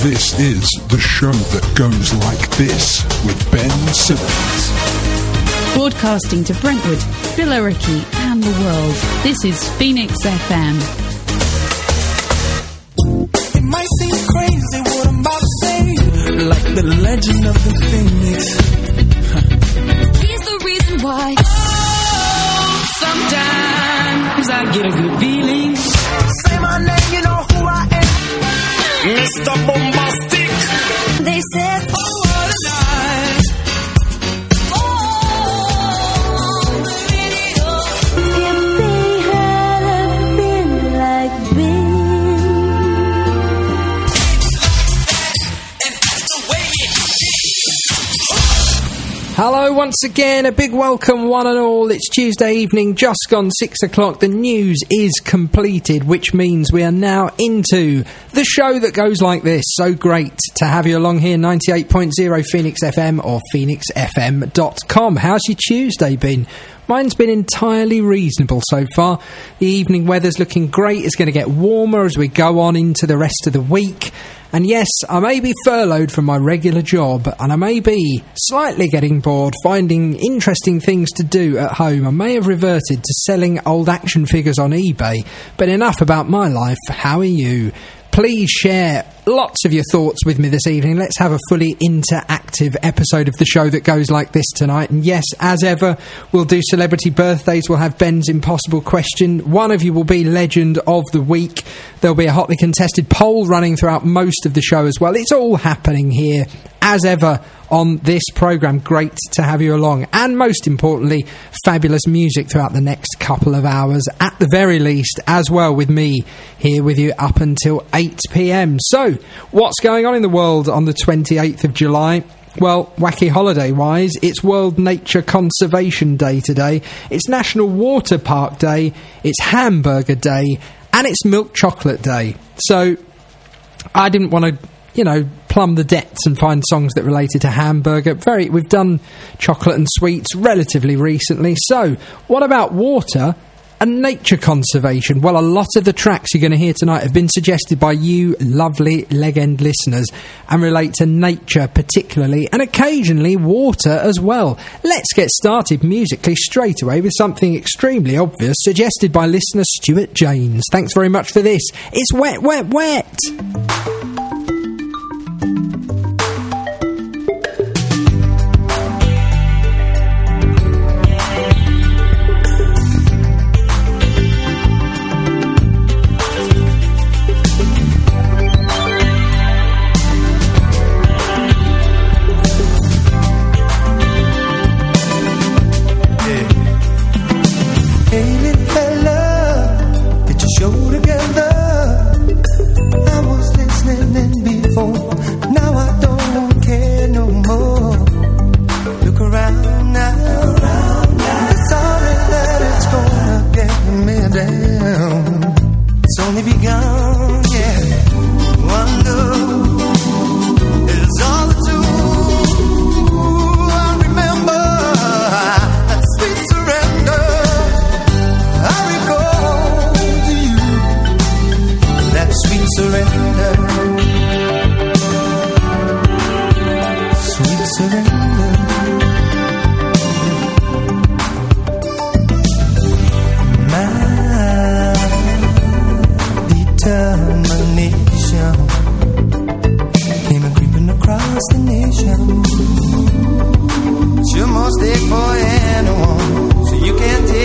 This is the show that goes like this with Ben Simmons. Broadcasting to Brentwood, Billericay and the world, this is Phoenix FM. It might seem crazy what I'm about to say, like the legend of the Phoenix. Here's the reason why. Oh, sometimes I get a good feeling. Say my name, you know who I am. Mr. Bombastic. They said, oh, what a night. Hello once again, a big welcome one and all. It's Tuesday evening, just gone 6 o'clock. The news is completed, which means we are now into the show that goes like this. So great to have you along here, 98.0 Phoenix FM or phoenixfm.com. How's your Tuesday been? Mine's been entirely reasonable so far. The evening weather's looking great. It's going to get warmer as we go on into the rest of the week. And yes, I may be furloughed from my regular job, and I may be slightly getting bored, finding interesting things to do at home. I may have reverted to selling old action figures on eBay, but enough about my life. How are you? Please share lots of your thoughts with me this evening. Let's have a fully interactive episode of the show that goes like this tonight. And yes, as ever, we'll do celebrity birthdays. We'll have Ben's impossible question. One of you will be legend of the week. There'll be a hotly contested poll running throughout most of the show as well. It's all happening here, as ever, on this programme. Great to have you along. And most importantly, fabulous music throughout the next couple of hours, at the very least, as well, with me here with you up until 8 p.m. So, what's going on in the world on the 28th of July? Well, wacky holiday-wise, it's World Nature Conservation Day today, it's National Water Park Day, it's Hamburger Day, and it's Milk Chocolate Day. So, I didn't want to, plumb the depths and find songs that related to hamburger. We've done chocolate and sweets relatively recently. So, what about water and nature conservation? Well, a lot of the tracks you're going to hear tonight have been suggested by you lovely legend listeners and relate to nature particularly, and occasionally water as well. Let's get started musically straight away with something extremely obvious, suggested by listener Stuart James. Thanks very much for this. It's Wet, Wet, Wet.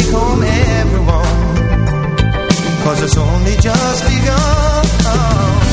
It's only just begun.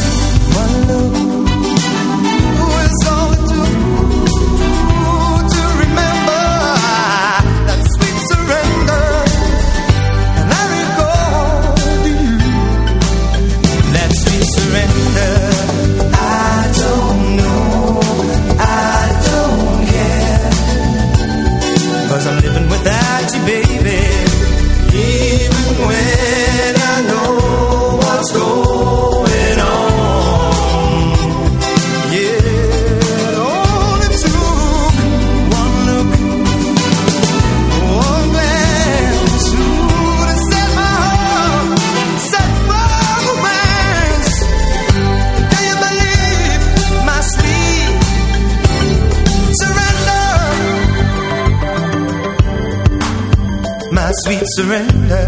surrender.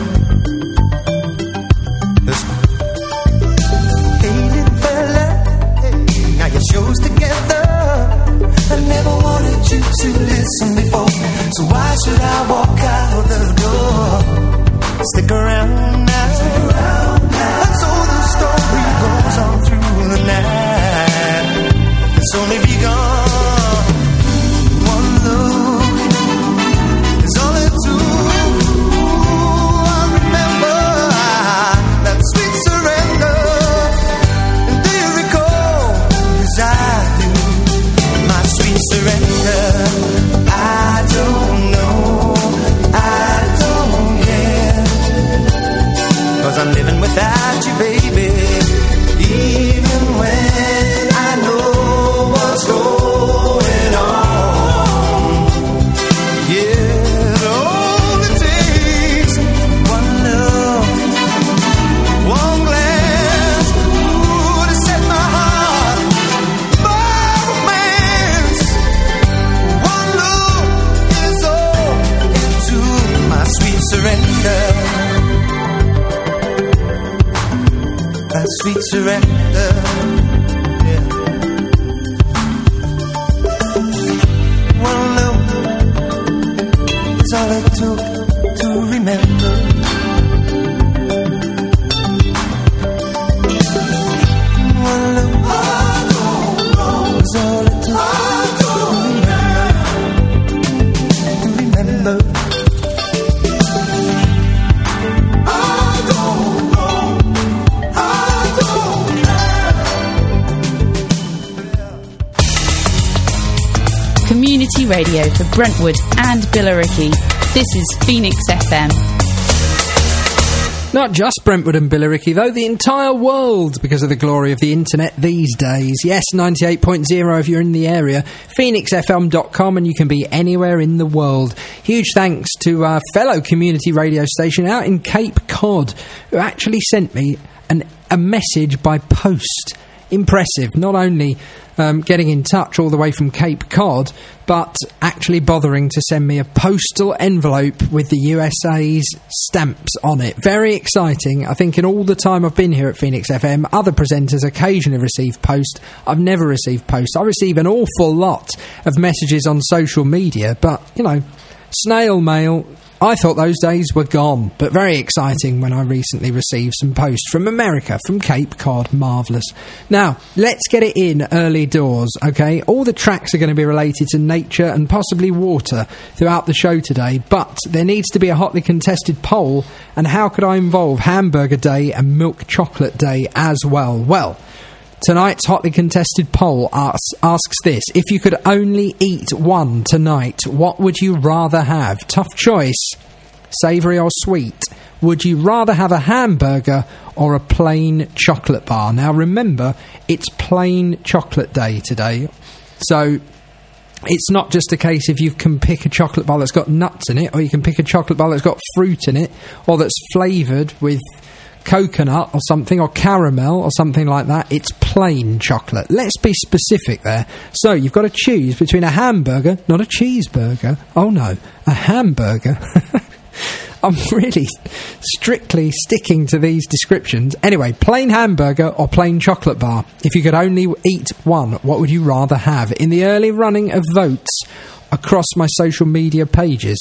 Hey, little fella, now your show's together. I never wanted you to listen before, so why should I walk out the door? Stick around now, and so the story goes on through the night. It's only begun. One look is all it took. I remember that sweet surrender. And do you recall? Yes, I do. My sweet surrender. I don't know, I don't care, 'cause I'm living without you, baby. Even when I know what's going on. Yeah, it only takes one love, one glance, ooh, to set my heart by romance. One look is all into my sweet surrender. That sweet surrender. Yeah. One look is all it took to remember. One look is all it took to remember. Community radio for Brentwood and Billericay. This is Phoenix FM. Not just Brentwood and Billericay, though, the entire world, because of the glory of the internet these days. Yes, 98.0 if you're in the area, phoenixfm.com, and you can be anywhere in the world. Huge thanks to our fellow community radio station out in Cape Cod, who actually sent me a message by post. Impressive. Not only getting in touch all the way from Cape Cod, but actually bothering to send me a postal envelope with the USA's stamps on it. Very exciting. I think in all the time I've been here at Phoenix FM, other presenters occasionally receive post. I've never received post. I receive an awful lot of messages on social media, but, you know, snail mail, I thought those days were gone, but very exciting when I recently received some post from America, from Cape Cod. Marvellous. Now, let's get it in early doors, okay? All the tracks are going to be related to nature and possibly water throughout the show today, but there needs to be a hotly contested poll, and how could I involve Hamburger Day and Milk Chocolate Day as well? Well, tonight's hotly contested poll asks this: if you could only eat one tonight, what would you rather have? Tough choice, savoury or sweet. Would you rather have a hamburger or a plain chocolate bar? Now remember, it's plain chocolate day today, so it's not just a case if you can pick a chocolate bar that's got nuts in it, or you can pick a chocolate bar that's got fruit in it, or that's flavoured with coconut or something, or caramel or something like that. It's plain chocolate. Let's be specific there. So you've got to choose between a hamburger, not a cheeseburger. Oh no, a hamburger. I'm really strictly sticking to these descriptions. Anyway, plain hamburger or plain chocolate bar. If you could only eat one, what would you rather have? In the early running of votes across my social media pages,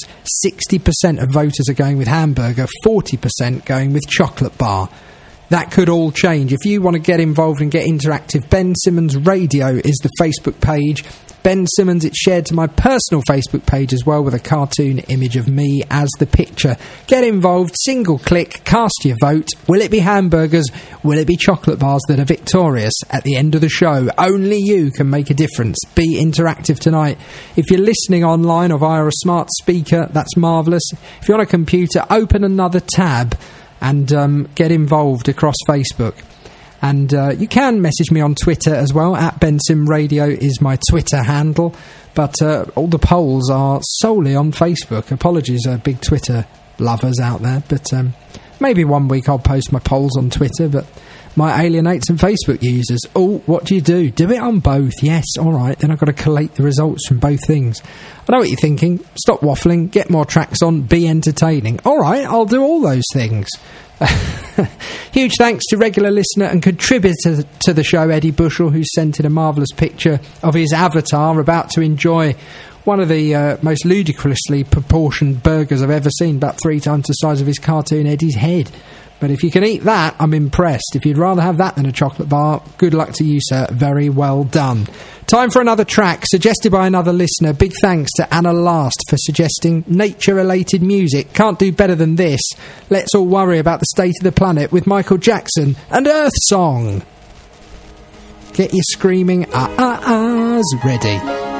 60% of voters are going with hamburger, 40% going with chocolate bar. That could all change. If you want to get involved and get interactive, Ben Simmons Radio is the Facebook page. Ben Simmons, it's shared to my personal Facebook page as well, with a cartoon image of me as the picture. Get involved, single click, cast your vote. Will it be hamburgers? Will it be chocolate bars that are victorious at the end of the show? Only you can make a difference. Be interactive tonight. If you're listening online or via a smart speaker, that's marvellous. If you're on a computer, open another tab and get involved across Facebook. And you can message me on Twitter as well. @BenSimRadio is my Twitter handle. But all the polls are solely on Facebook. Apologies, big Twitter lovers out there. But maybe one week I'll post my polls on Twitter. But might alienate some Facebook users. Oh, what do? Do it on both. Yes, alright, then I've got to collate the results from both things. I know what you're thinking. Stop waffling, get more tracks on, be entertaining. Alright, I'll do all those things. Huge thanks to regular listener and contributor to the show, Eddie Bushell, who sent in a marvellous picture of his avatar about to enjoy one of the most ludicrously proportioned burgers I've ever seen, about 3 times the size of his cartoon Eddie's head. But if you can eat that, I'm impressed. If you'd rather have that than a chocolate bar, good luck to you, sir. Very well done. Time for another track, suggested by another listener. Big thanks to Anna Last for suggesting nature-related music. Can't do better than this. Let's all worry about the state of the planet with Michael Jackson and Earth Song. Get your screaming ah-ah-ahs ready.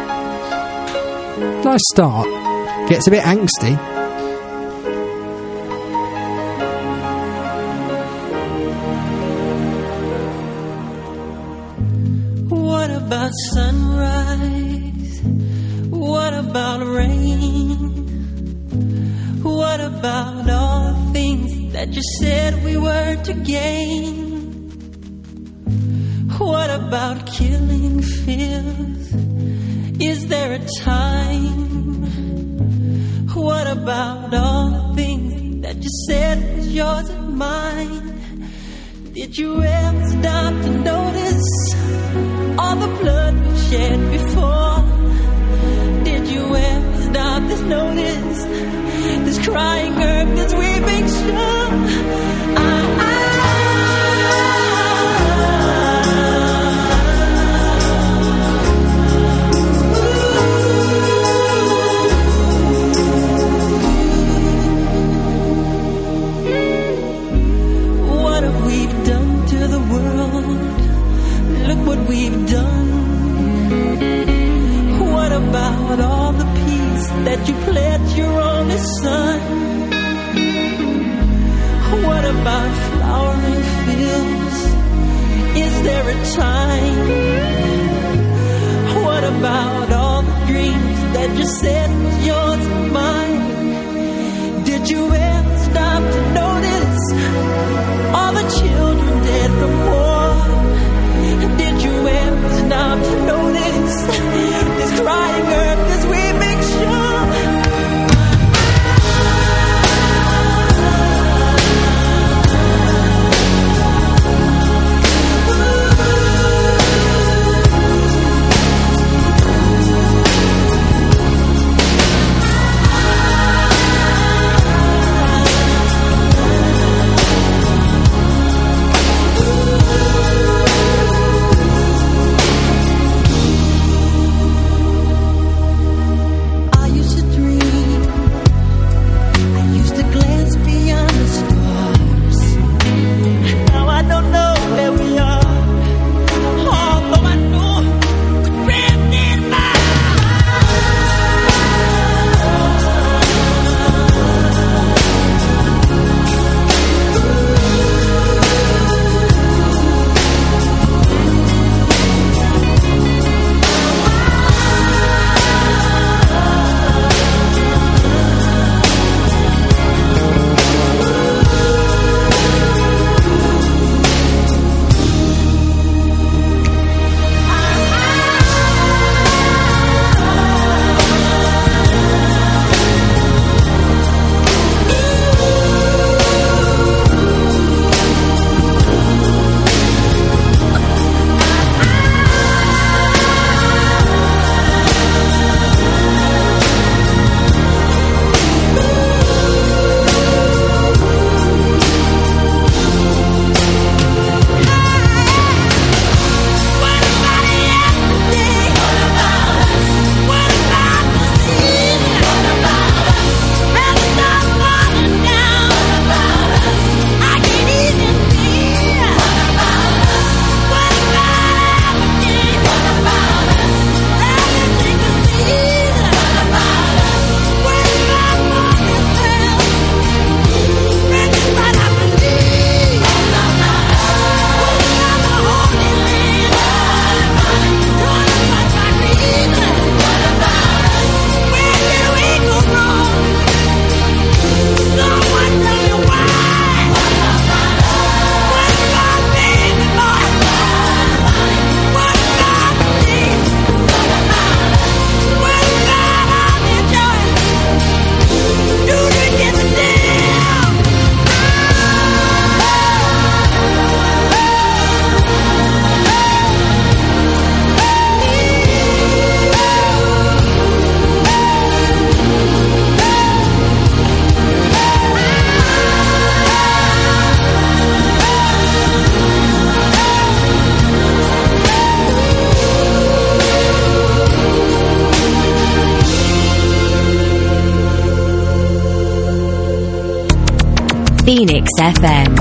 Nice start. Gets a bit angsty. What about sunrise? What about rain? What about all the things that you said we were to gain? What about killing fears? Is there a time? What about all the things that you said was yours and mine? Did you ever stop to notice all the blood we've shed before? Did you ever stop to notice this crying earth, this weeping shore? What have we done to the world? Look what we've done. What about all the peace that you pledged your only son? What about flowering fields? Is there a time? What about all the dreams that you said was yours and mine? Did you ever stop to notice all the children dead from war? Did you ever stop to notice this crying earth, this weeping shore? Phoenix FM.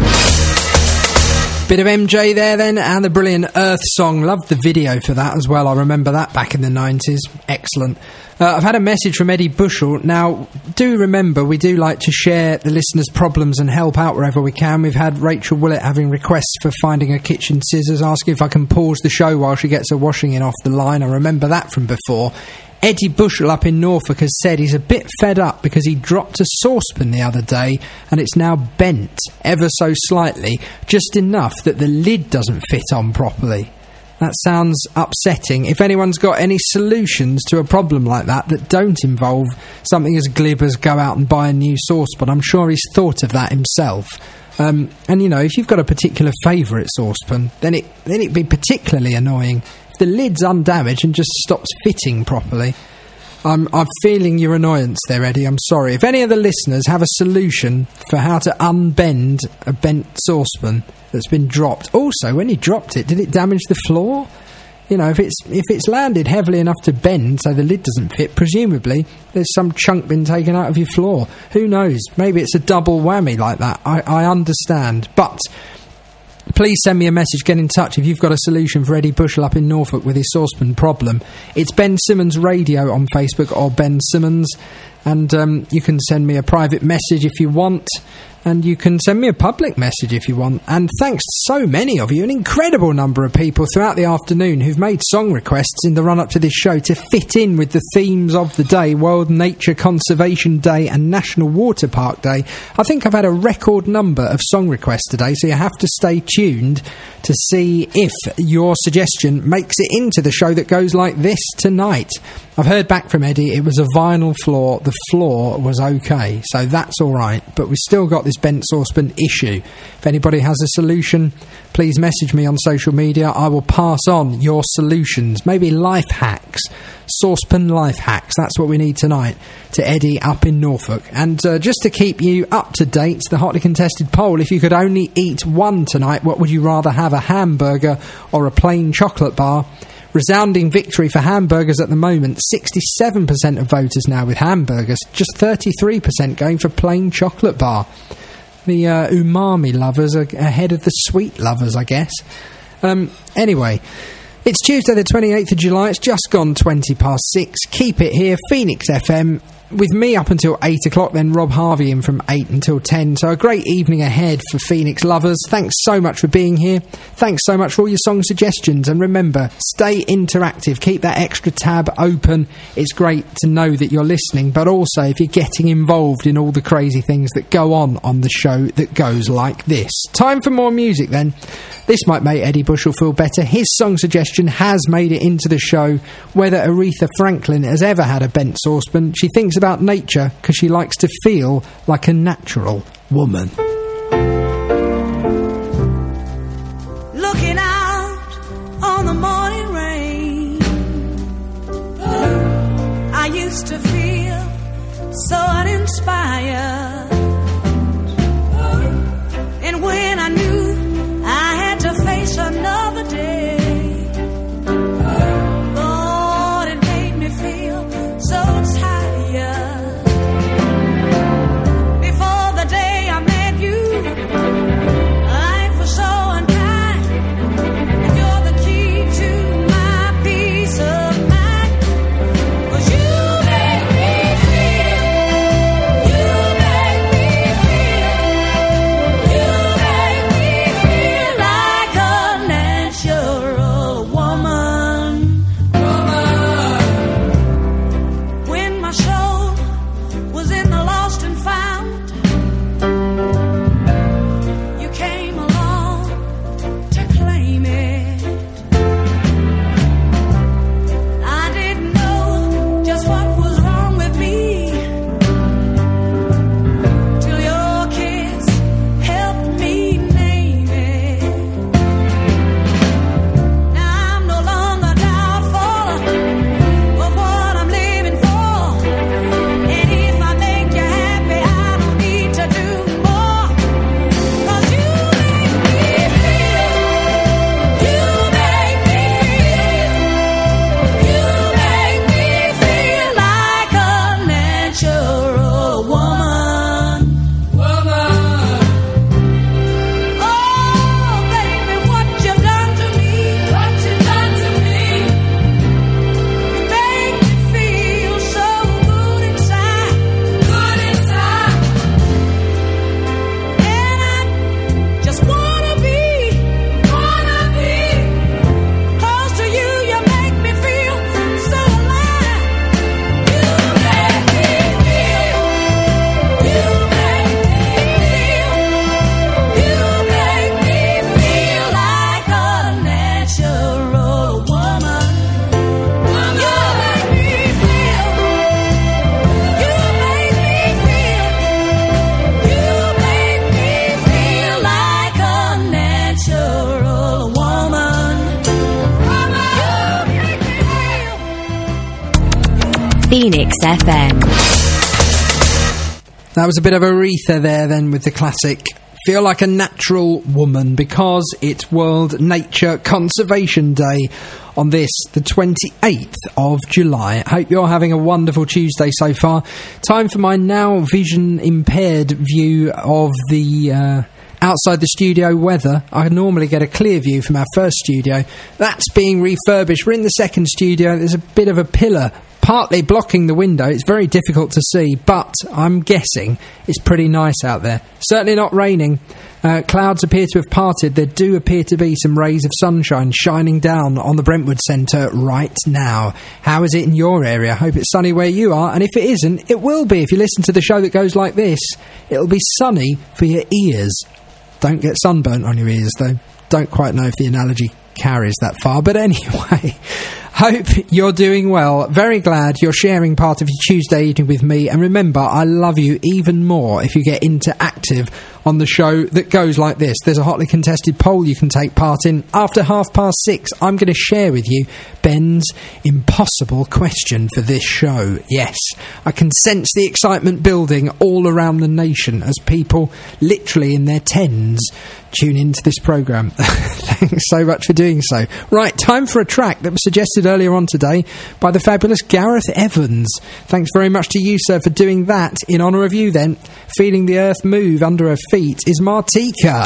Bit of MJ there then, and the brilliant Earth song. Loved the video for that as well. I remember that back in the 90s. Excellent. I've had a message from Eddie Bushell. Now, do remember, we do like to share the listeners' problems and help out wherever we can. We've had Rachel Willett having requests for finding her kitchen scissors, asking if I can pause the show while she gets her washing in off the line. I remember that from before. Eddie Bushell up in Norfolk has said he's a bit fed up because he dropped a saucepan the other day and it's now bent ever so slightly, just enough that the lid doesn't fit on properly. That sounds upsetting. If anyone's got any solutions to a problem like that don't involve something as glib as go out and buy a new saucepan, I'm sure he's thought of that himself. And, you know, if you've got a particular favourite saucepan, then it'd be particularly annoying the lid's undamaged and just stops fitting properly. I'm feeling your annoyance there, Eddie. I'm sorry. If any of the listeners have a solution for how to unbend a bent saucepan that's been dropped. Also, when you dropped it, did it damage the floor? You know, if it's landed heavily enough to bend so the lid doesn't fit, presumably there's some chunk been taken out of your floor. Who knows? Maybe it's a double whammy like that. I understand. But please send me a message, get in touch if you've got a solution for Eddie Bushell up in Norfolk with his saucepan problem. It's Ben Simmons Radio on Facebook, or Ben Simmons, and you can send me a private message if you want, and you can send me a public message if you want. And thanks to so many of you, an incredible number of people throughout the afternoon who've made song requests in the run-up to this show to fit in with the themes of the day, World Nature Conservation Day and National Water Park Day. I think I've had a record number of song requests today, so you have to stay tuned to see if your suggestion makes it into the show that goes like this tonight. I've heard back from Eddie, it was a vinyl floor, the floor was okay, so that's alright, but we've still got this bent saucepan issue. If anybody has a solution, please message me on social media. I will pass on your solutions, maybe life hacks, saucepan life hacks, that's what we need tonight, to Eddie up in Norfolk. And just to keep you up to date, the hotly contested poll, if you could only eat one tonight, what would you rather have, a hamburger or a plain chocolate bar? Resounding victory for hamburgers at the moment. 67% of voters now with hamburgers, just 33% going for plain chocolate bar. The umami lovers are ahead of the sweet lovers, I guess. Anyway, it's Tuesday the 28th of July, it's just gone 20 past 6. Keep it here, Phoenix FM, with me up until 8 o'clock, then Rob Harvey in from 8 until 10. So a great evening ahead for Phoenix lovers. Thanks so much for being here. Thanks so much for all your song suggestions. And remember, stay interactive. Keep that extra tab open. It's great to know that you're listening, but also if you're getting involved in all the crazy things that go on the show that goes like this. Time for more music then. This might make Eddie Bushell feel better. His song suggestion has made it into the show. Whether Aretha Franklin has ever had a bent saucepan, she thinks about nature because she likes to feel like a natural woman. Looking out on the morning rain, I used to feel so uninspired, and when I knew I had to face another day, Lord, it made me feel so tired. Before the day I met you, Phoenix FM. That was a bit of Aretha there then with the classic Feel Like a Natural Woman, because it's World Nature Conservation Day on this, the 28th of July. I hope you're having a wonderful Tuesday so far. Time for my now vision impaired view of the outside the studio weather. I normally get a clear view from our first studio. That's being refurbished. We're in the second studio. There's a bit of a pillar partly blocking the window. It's very difficult to see, but I'm guessing it's pretty nice out there. Certainly not raining. Clouds appear to have parted. There do appear to be some rays of sunshine shining down on the Brentwood Centre right now. How is it in your area? I hope it's sunny where you are, and if it isn't, it will be. If you listen to the show that goes like this, it'll be sunny for your ears. Don't get sunburnt on your ears, though. Don't quite know if the analogy carries that far, but anyway, hope you're doing well. Very glad you're sharing part of your Tuesday evening with me, and remember, I love you even more if you get interactive on the show that goes like this. There's a hotly contested poll you can take part in. After 6:30, I'm going to share with you Ben's impossible question for this show. Yes, I can sense the excitement building all around the nation as people, literally in their tens, tune into this programme. Thanks so much for doing so. Right, time for a track that was suggested earlier on today by the fabulous Gareth Evans. Thanks very much to you, sir, for doing that. In honour of you, then, feeling the earth move under her feet is Martika.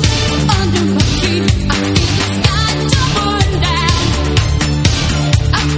I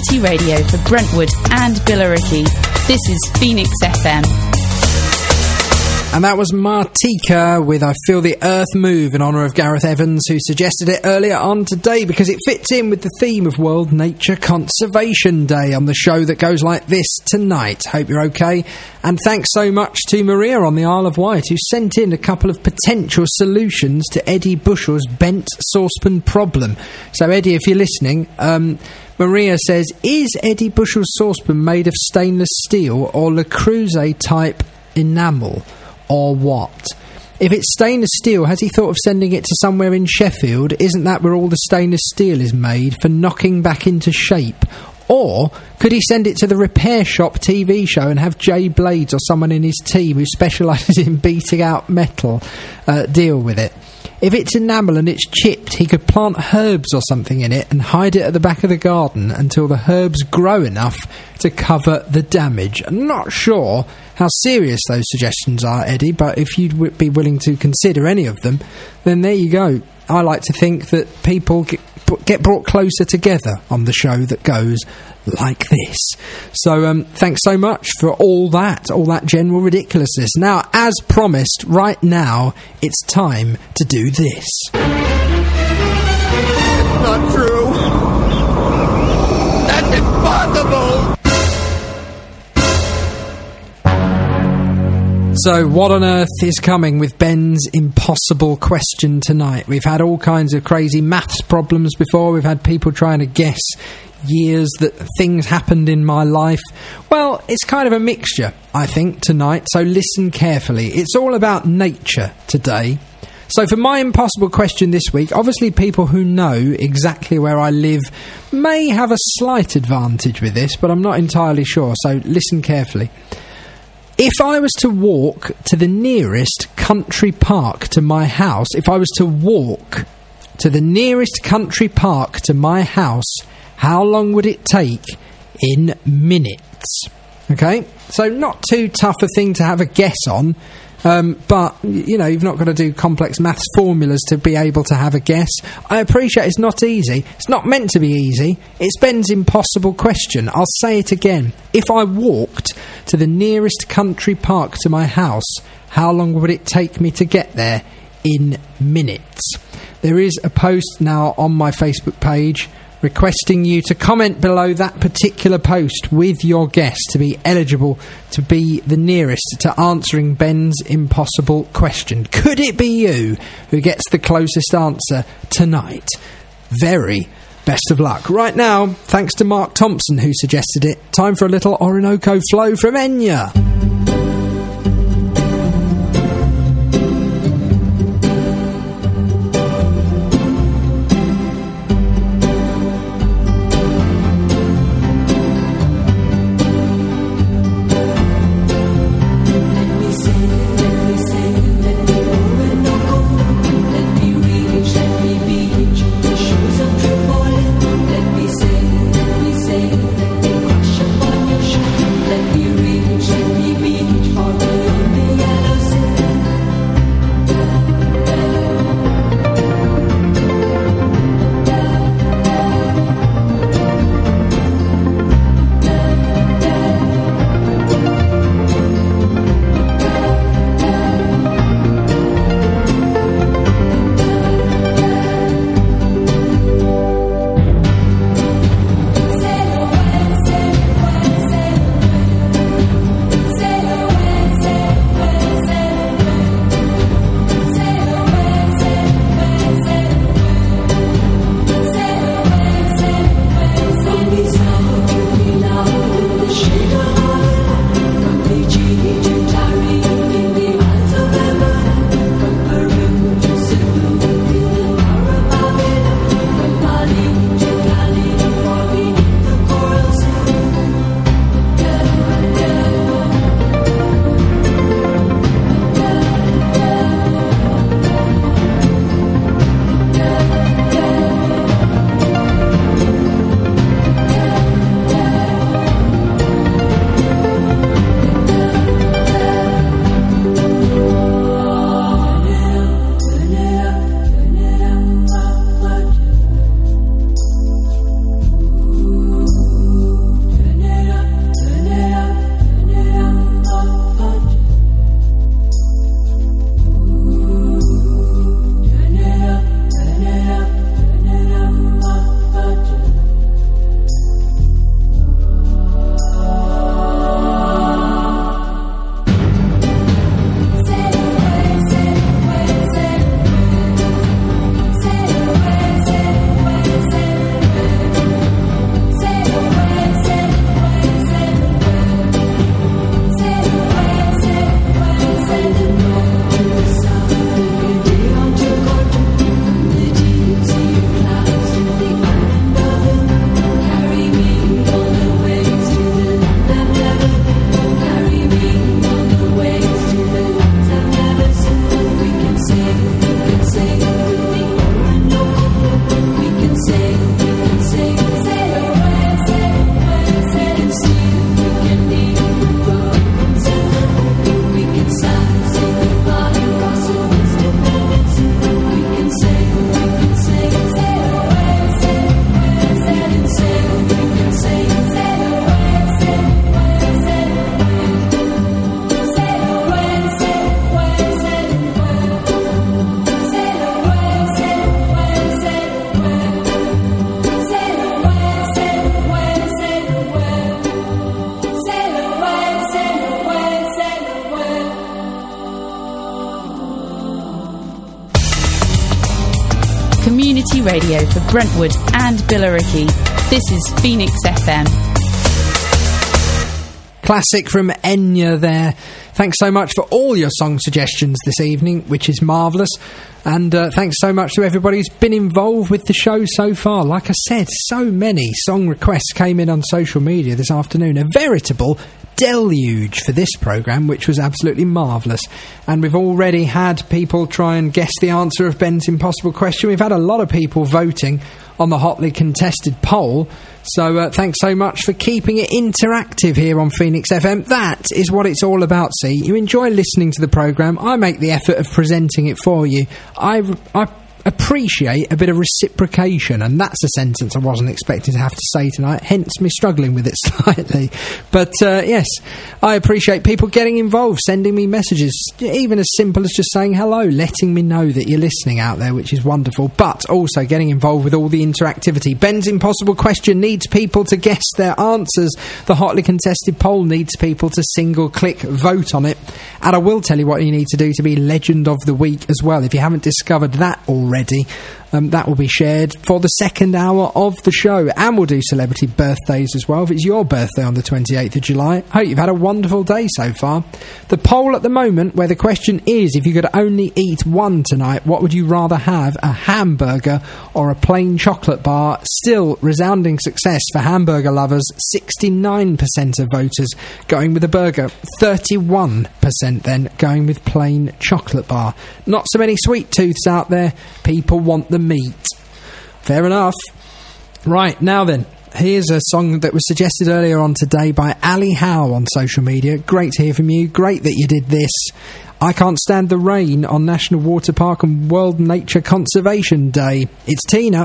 community radio for Brentwood and Billericay. This is Phoenix FM. And that was Martika with I Feel the Earth Move in honour of Gareth Evans, who suggested it earlier on today because it fits in with the theme of World Nature Conservation Day on the show that goes like this tonight. Hope you're okay. And thanks so much to Maria on the Isle of Wight, who sent in a couple of potential solutions to Eddie Bushell's bent saucepan problem. So Eddie, if you're listening, Maria says, is Eddie Bushell's saucepan made of stainless steel or Le Creuset type enamel? Or what? If it's stainless steel, has he thought of sending it to somewhere in Sheffield? Isn't that where all the stainless steel is made for knocking back into shape? Or could he send it to the Repair Shop TV show and have Jay Blades or someone in his team who specialises in beating out metal deal with it? If it's enamel and it's chipped, he could plant herbs or something in it and hide it at the back of the garden until the herbs grow enough to cover the damage. I'm not sure how serious those suggestions are, Eddie, but if you'd be willing to consider any of them, then there you go. I like to think that people get brought closer together on the show that goes like this. So thanks so much for all that general ridiculousness. Now, as promised, right now, it's time to do this. It's not true. That's impossible. So, what on earth is coming with Ben's impossible question tonight? We've had all kinds of crazy maths problems before. We've had people trying to guess years that things happened in my life. Well, it's kind of a mixture, I think, tonight. So listen carefully. It's all about nature today. So for my impossible question this week, obviously people who know exactly where I live may have a slight advantage with this, but I'm not entirely sure. So listen carefully. If I was to walk to the nearest country park to my house, if I was to walk to the nearest country park to my house, how long would it take in minutes? Okay, so not too tough a thing to have a guess on, but, you know, you've not got to do complex maths formulas to be able to have a guess. I appreciate it's not easy. It's not meant to be easy. It's Ben's impossible question. I'll say it again. If I walked to the nearest country park to my house, how long would it take me to get there in minutes? There is a post now on my Facebook page requesting you to comment below that particular post with your guess to be eligible to be the nearest to answering Ben's impossible question. Could it be you who gets the closest answer tonight? Very best of luck. Right now, thanks to Mark Thompson who suggested it, time for a little Orinoco Flow from Enya. Let me reach community radio for Brentwood and Billericay. This is Phoenix FM. Classic from Enya there. Thanks so much for all your song suggestions this evening, which is marvellous. And thanks so much to everybody who's been involved with the show so far. Like I said, so many song requests came in on social media this afternoon. A veritable deluge for this programme, which was absolutely marvellous. And we've already had people try and guess the answer of Ben's impossible question. We've had a lot of people voting on the hotly contested poll. So thanks so much for keeping it interactive here on Phoenix FM. That is what it's all about, see. You enjoy listening to the programme. I make the effort of presenting it for you. I appreciate a bit of reciprocation, and that's a sentence I wasn't expecting to have to say tonight, hence me struggling with it slightly. But yes, I appreciate people getting involved, sending me messages, even as simple as just saying hello, letting me know that you're listening out there, which is wonderful, but also getting involved with all the interactivity. Ben's impossible question needs people to guess their answers. The hotly contested poll needs people to single-click vote on it. And I will tell you what you need to do to be Legend of the Week as well. If you haven't discovered that already, that will be shared for the second hour of the show. And we'll do celebrity birthdays as well. If it's your birthday on the 28th of July, I hope you've had a wonderful day so far. The poll at the moment, where the question is, if you could only eat one tonight, what would you rather have, a hamburger or a plain chocolate bar? Still resounding success for hamburger lovers. 69% of voters going with a burger, 31% then going with plain chocolate bar. Not so many sweet tooths out there. People want the meat. Fair enough. Right, now then, here's a song that was suggested earlier on today by Ali Howe on social media. Great to hear from you. Great that you did this. I Can't Stand the Rain on National Water Park and World Nature Conservation Day. It's Tina.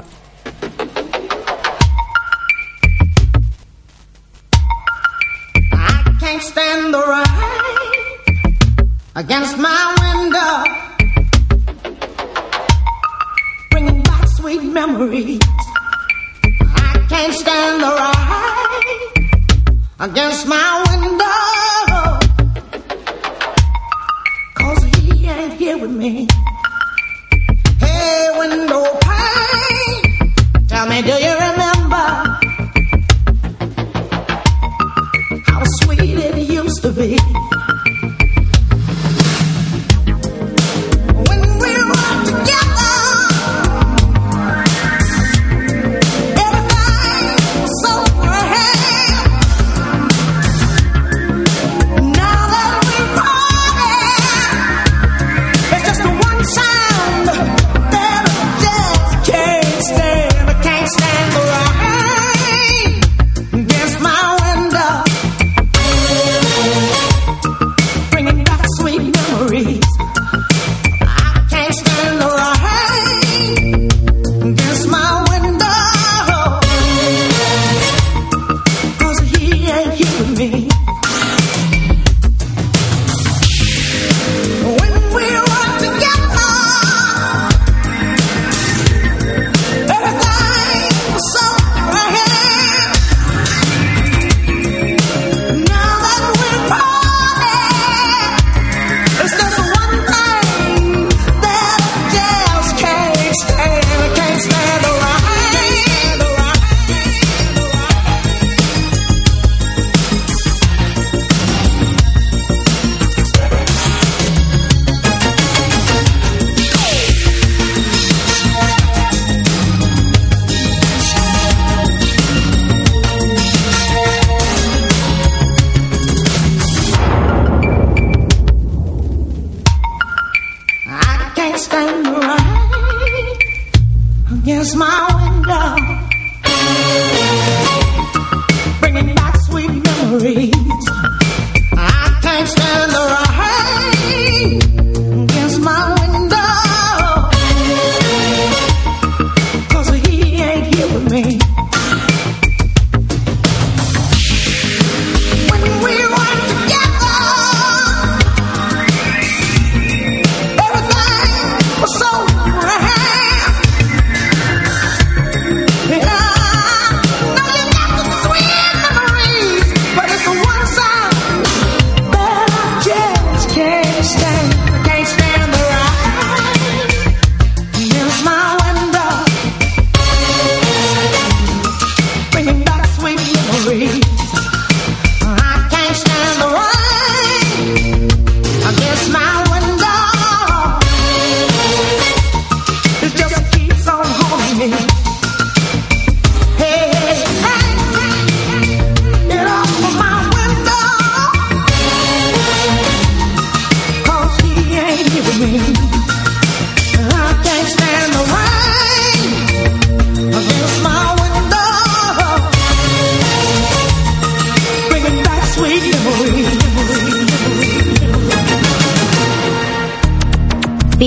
I can't stand the rain against my window, sweet memories. I can't stand the rain against my window, 'cause he ain't here with me. Hey, window pane, tell me, do you remember how sweet it used to be? When we were together,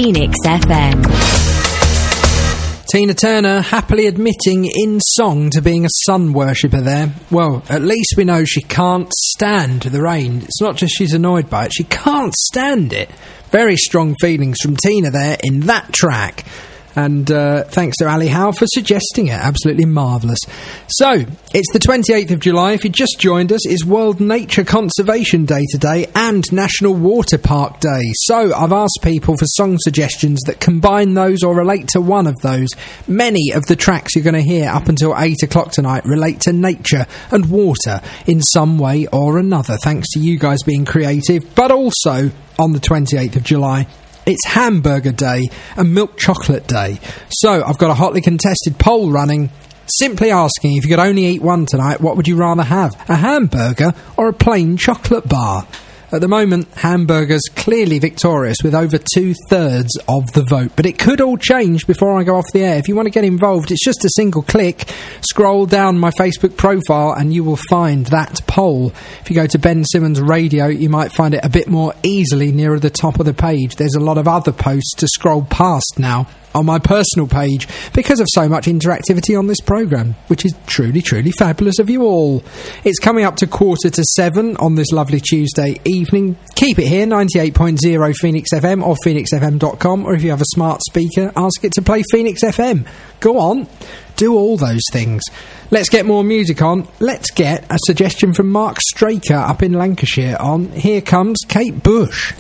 Phoenix FM. Tina Turner happily admitting in song to being a sun worshipper there. Well, at least we know she can't stand the rain. It's not just she's annoyed by it, she can't stand it. Very strong feelings from Tina there in that track. And thanks to Ali Howe for suggesting it. Absolutely marvellous. So, it's the 28th of July. If you just joined us, it's World Nature Conservation Day today and National Water Park Day. So, I've asked people for song suggestions that combine those or relate to one of those. Many of the tracks you're going to hear up until 8 o'clock tonight relate to nature and water in some way or another, thanks to you guys being creative. But also, on the 28th of July, it's Hamburger Day and Milk Chocolate Day. So, I've got a hotly contested poll running, simply asking if you could only eat one tonight, what would you rather have? A hamburger or a plain chocolate bar? At the moment, hamburger's clearly victorious with over 2/3 of the vote. But it could all change before I go off the air. If you want to get involved, it's just a single click. Scroll down my Facebook profile and you will find that poll. If you go to Ben Simmons Radio, you might find it a bit more easily nearer the top of the page. There's a lot of other posts to scroll past now on my personal page because of so much interactivity on this programme, which is truly, truly fabulous of you all. It's coming up to 6:45 on this lovely Tuesday evening. Keep it here, 98.0 Phoenix FM or phoenixfm.com, or if you have a smart speaker, ask it to play Phoenix FM. Go on, do all those things. Let's get more music on. Let's get a suggestion from Mark Straker up in Lancashire on Here Comes Kate Bush.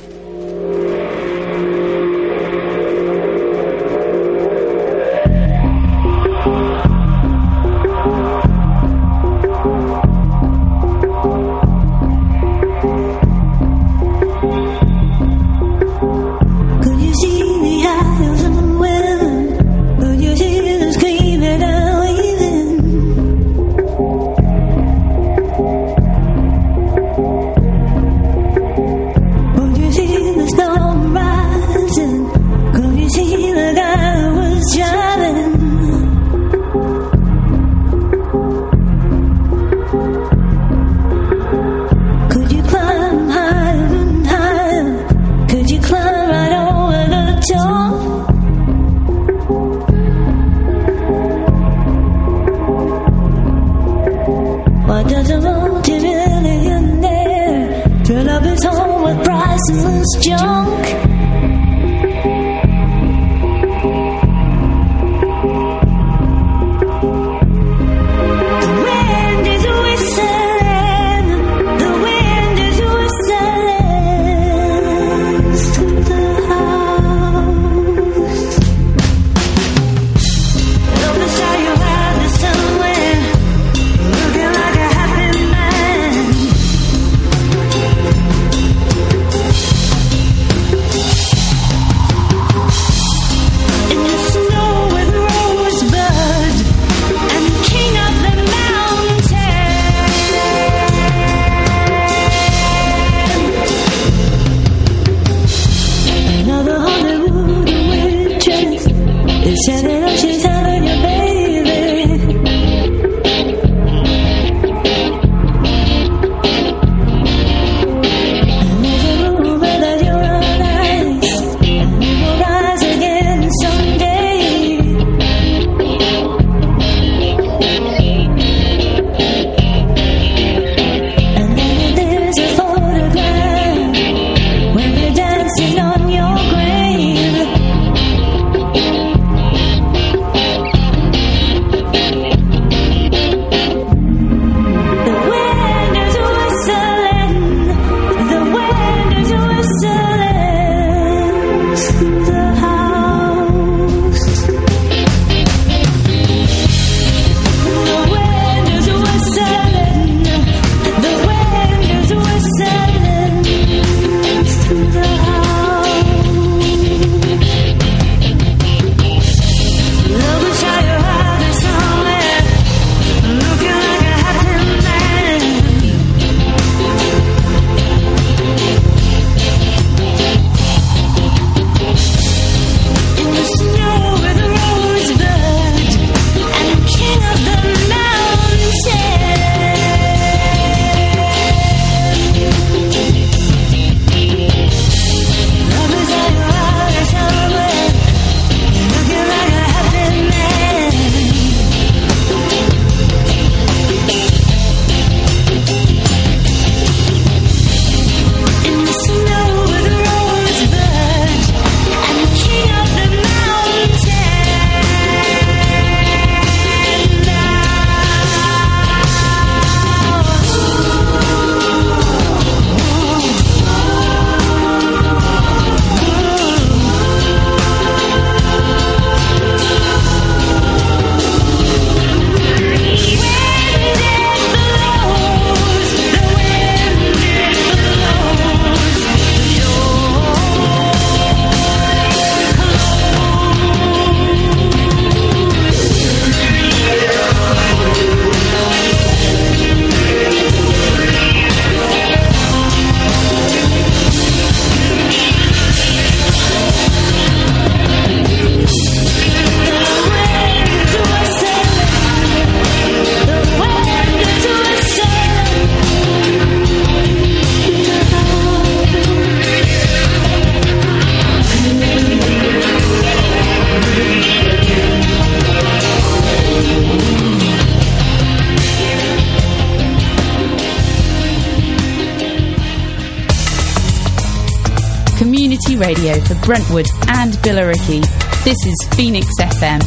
community radio for Brentwood and Billericay. This is Phoenix FM.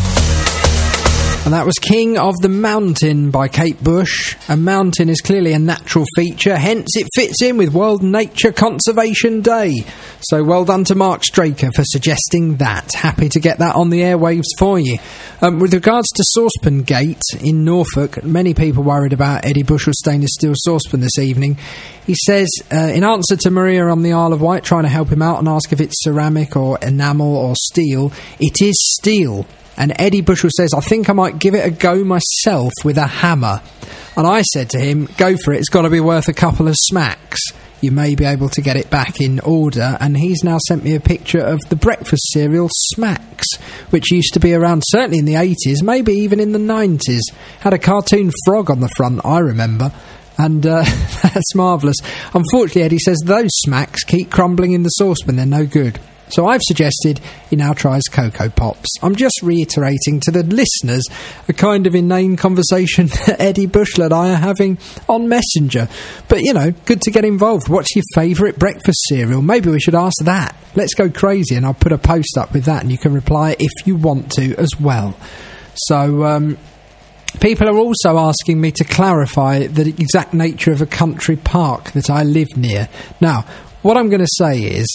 And that was King of the Mountain by Kate Bush. A mountain is clearly a natural feature, hence it fits in with World Nature Conservation Day. So well done to Mark Straker for suggesting that. Happy to get that on the airwaves for you. With regards to Saucepan Gate in Norfolk, many people worried about Eddie Bushell's stainless steel saucepan this evening. He says, in answer to Maria on the Isle of Wight trying to help him out and ask if it's ceramic or enamel or steel, it is steel. And Eddie Bushell says, I think I might give it a go myself with a hammer. And I said to him, go for it, it's got to be worth a couple of smacks. You may be able to get it back in order. And he's now sent me a picture of the breakfast cereal Smacks, which used to be around certainly in the 80s, maybe even in the 90s. Had a cartoon frog on the front, I remember. And that's marvellous. Unfortunately, Eddie says those Smacks keep crumbling in the saucepan, they're no good. So I've suggested he now tries Cocoa Pops. I'm just reiterating to the listeners a kind of inane conversation that Eddie Bushell and I are having on Messenger. But, you know, good to get involved. What's your favourite breakfast cereal? Maybe we should ask that. Let's go crazy, and I'll put a post up with that, and you can reply if you want to as well. So, people are also asking me to clarify the exact nature of a country park that I live near. Now, what I'm going to say is,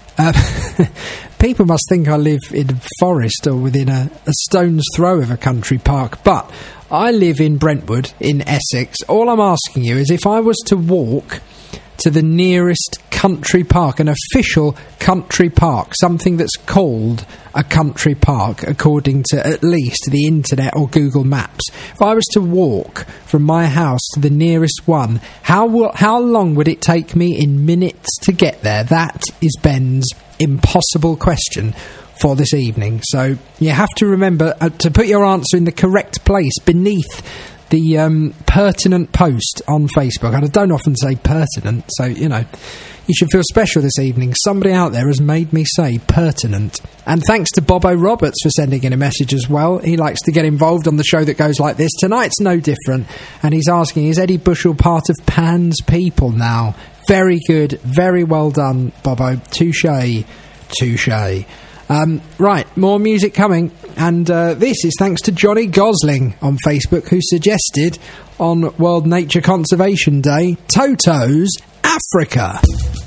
people must think I live in a forest or within a stone's throw of a country park, but I live in Brentwood in Essex. All I'm asking you is if I was to walk to the nearest country park, an official country park, something that's called a country park according to at least the internet or Google Maps. If I was to walk from my house to the nearest one, how long would it take me in minutes to get there? That is Ben's impossible question for this evening. So you have to remember to put your answer in the correct place beneath the pertinent post on Facebook. And I don't often say pertinent, so, you know, you should feel special this evening. Somebody out there has made me say pertinent. And thanks to Bobo Roberts for sending in a message as well. He likes to get involved on the show that goes like this. Tonight's no different. And he's asking, is Eddie Bushell part of Pan's people now? Very good. Very well done, Bobo. Touche. Touche. Right, more music coming, and this is thanks to Johnny Gosling on Facebook, who suggested on World Nature Conservation Day, Toto's Africa.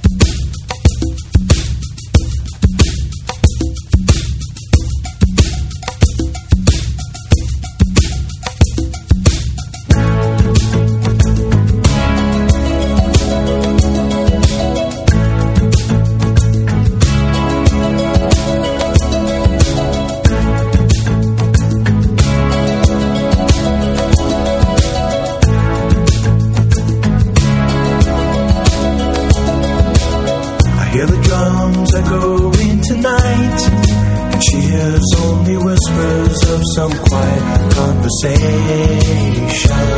Some quiet conversation.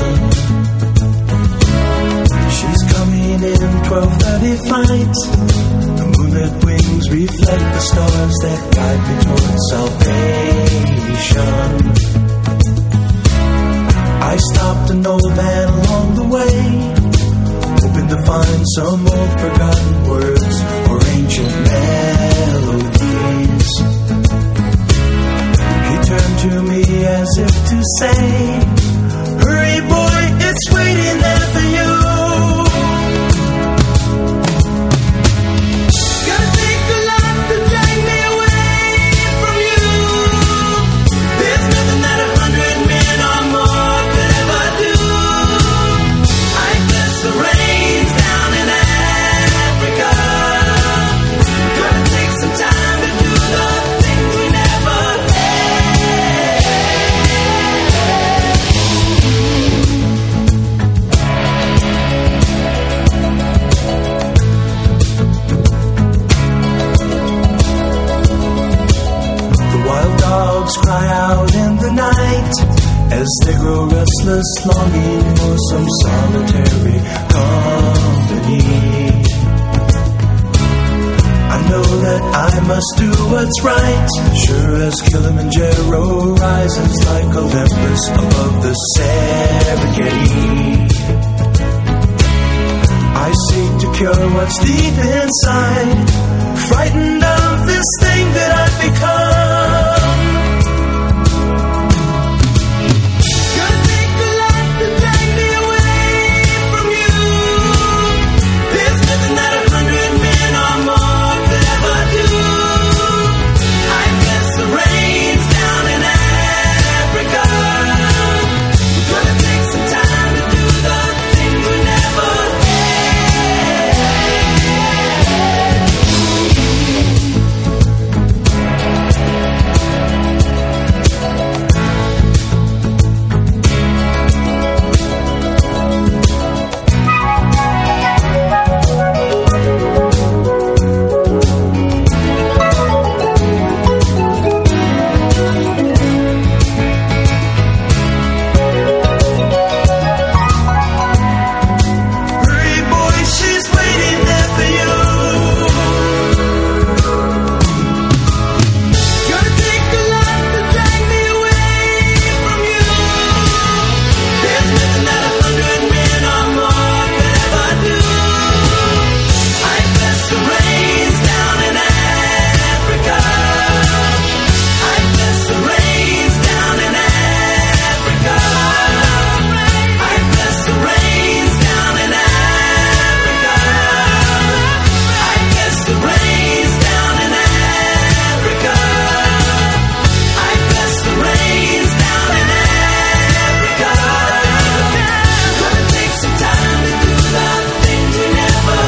She's coming in 12:30 flight. The moonlit wings reflect the stars that guide me towards salvation. I stopped an old man along the way, hoping to find some old forgotten words or ancient melodies. Turned to me as if to say, hurry boy, it's waiting there for you. Gotta take a lot to drag me away from you. There's nothing that 100 men or more could ever do. I guess the rain's down in Africa. Gotta take some time to do the things we never had. Cry out in the night as they grow restless, longing for some solitary company. I know that I must do what's right, sure as Kilimanjaro rises like Olympus above the Serengeti. I I seek to cure what's deep inside, frightened of this thing that I've become. Gonna take a lot to drag me away from you. There's nothing that 100 men or more could ever do. I guess the rain's down in Africa. We're gonna take some time to do the things we never Hurry, boy, she's waiting there for you. Gonna take a lot to drag me away from you. There's nothing that 100 men or more could ever do. I guess the rain's down in Africa. I guess the rain's down in Africa. I guess the rain's down in Africa. I guess the rain's down in Africa. I guess the rain's down in Africa. Gonna take some time to do the things we never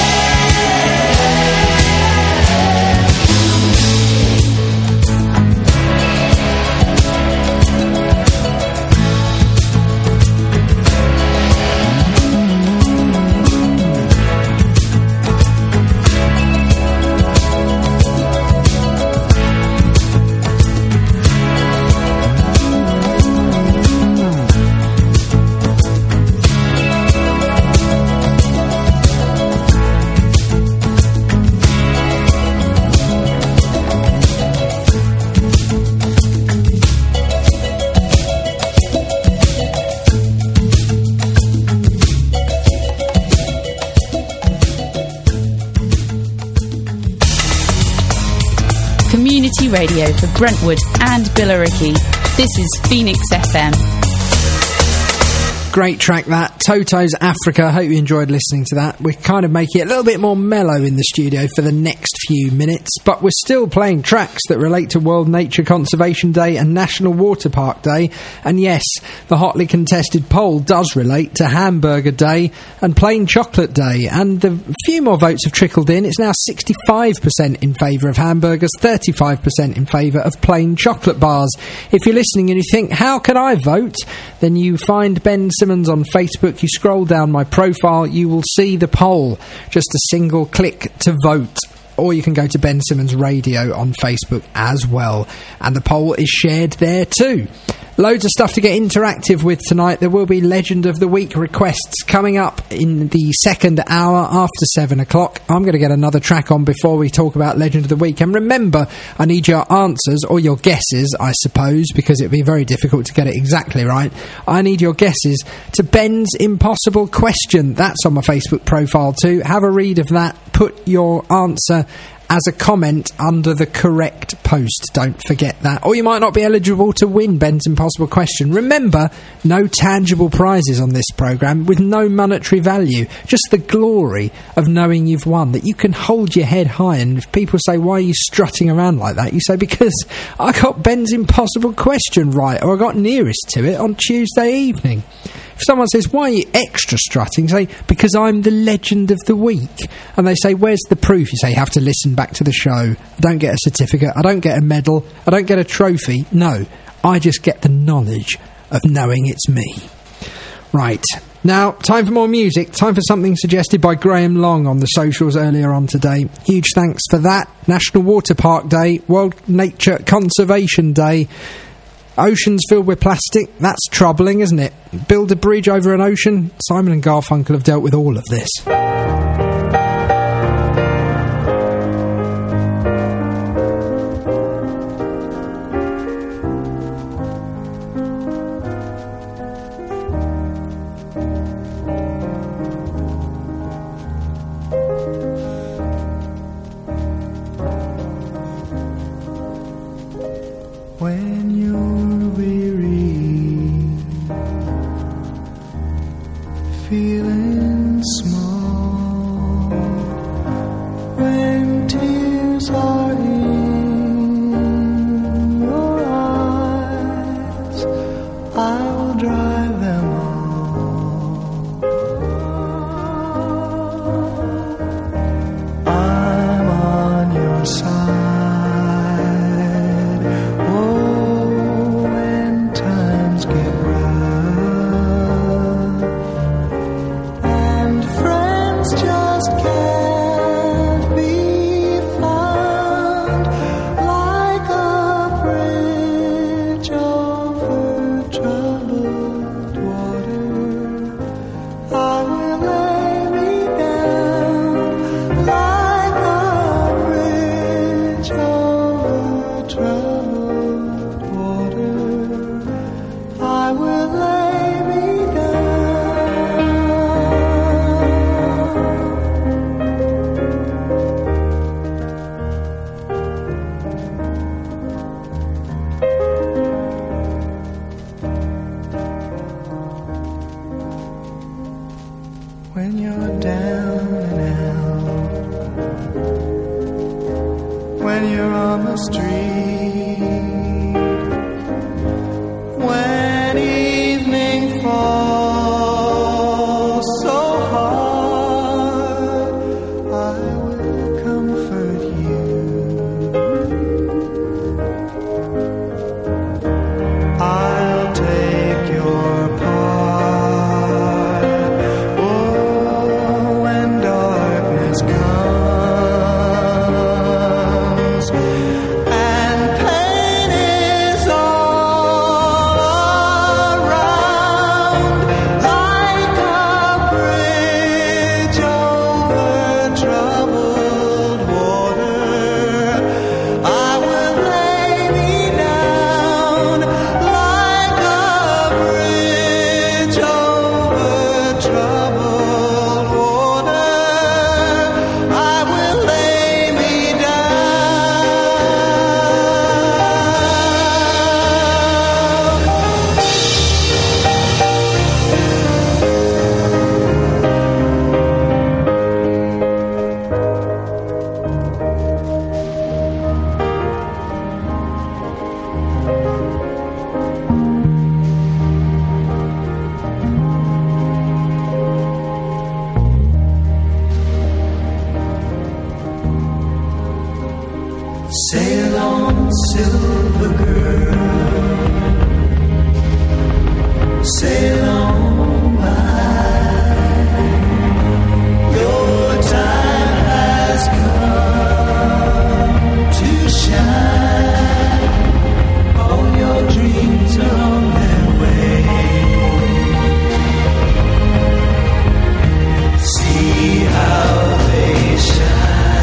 Community radio for Brentwood and Billericay. This is Phoenix FM. Great track that, Toto's Africa. Hope you enjoyed listening to that. We're kind of making it a little bit more mellow in the studio for the next few minutes, but we're still playing tracks that relate to World Nature Conservation Day and National Water Park Day. And yes, the hotly contested poll does relate to Hamburger Day and Plain Chocolate Day. And a few more votes have trickled in. It's now 65% in favour of hamburgers, 35% in favour of plain chocolate bars. If you're listening and you think, how can I vote? Then you find Ben Simmons on Facebook, you scroll down my profile, you will see the poll. Just a single click to vote. Or you can go to Ben Simmons Radio on Facebook as well. And the poll is shared there too. Loads of stuff to get interactive with tonight. There will be Legend of the Week requests coming up in the second hour after 7 o'clock. I'm going to get another track on before we talk about Legend of the Week. And remember, I need your answers, or your guesses, I suppose, because it'd be very difficult to get it exactly right. I need your guesses to Ben's Impossible Question. That's on my Facebook profile too. Have a read of that. Put your answer as a comment under the correct post. Don't forget that. Or you might not be eligible to win Ben's Impossible Question. Remember, no tangible prizes on this programme with no monetary value. Just the glory of knowing you've won, that you can hold your head high. And if people say, why are you strutting around like that? You say, because I got Ben's Impossible Question right, or I got nearest to it on Tuesday evening. If someone says, why are you extra strutting? Say, because I'm the Legend of the Week. And they say, where's the proof? You say, you have to listen back to the show. I don't get a certificate. I don't get a medal. I don't get a trophy. No, I just get the knowledge of knowing it's me. Right. Now, time for more music. Time for something suggested by Graham Long on the socials earlier on today. Huge thanks for that. National Water Park Day, World Nature Conservation Day. Oceans filled with plastic, that's troubling, isn't it? Build a bridge over an ocean? Simon and Garfunkel have dealt with all of this. you're on the street, when evening falls so hard, I will comfort you. I'll take your part. Oh, when darkness comes and pain is all around, like a bridge over troubled water, I will lay me down. Like a bridge over troubled water, I will lay me Sail on, silver girl, sail on by. Your time has come to shine. All your dreams are on their way. See how they shine.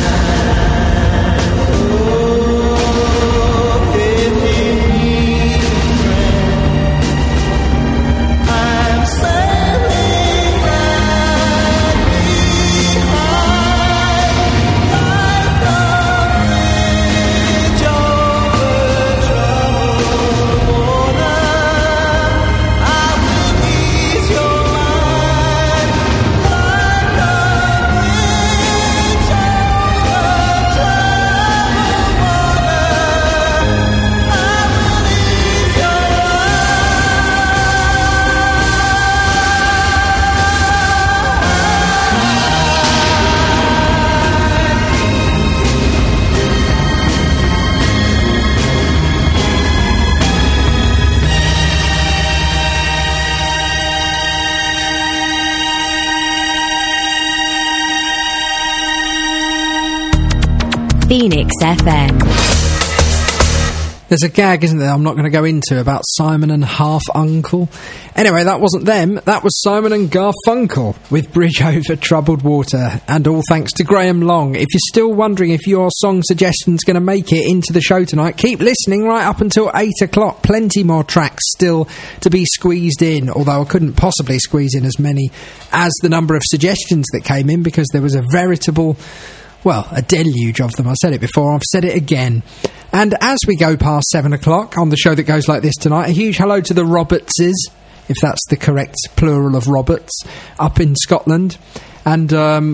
Phoenix FM. There's a gag, isn't there, I'm not going to go into about Simon and Half Uncle. Anyway, that wasn't them. That was Simon and Garfunkel with Bridge Over Troubled Water. And all thanks to Graham Long. If you're still wondering if your song suggestion's going to make it into the show tonight, keep listening right up until 8 o'clock. Plenty more tracks still to be squeezed in, although I couldn't possibly squeeze in as many as the number of suggestions that came in, because there was a veritable... well, a deluge of them. I said it before, I've said it again. And as we go past 7 o'clock on the show that goes like this tonight, a huge hello to the Robertses, if that's the correct plural of Roberts, up in Scotland. And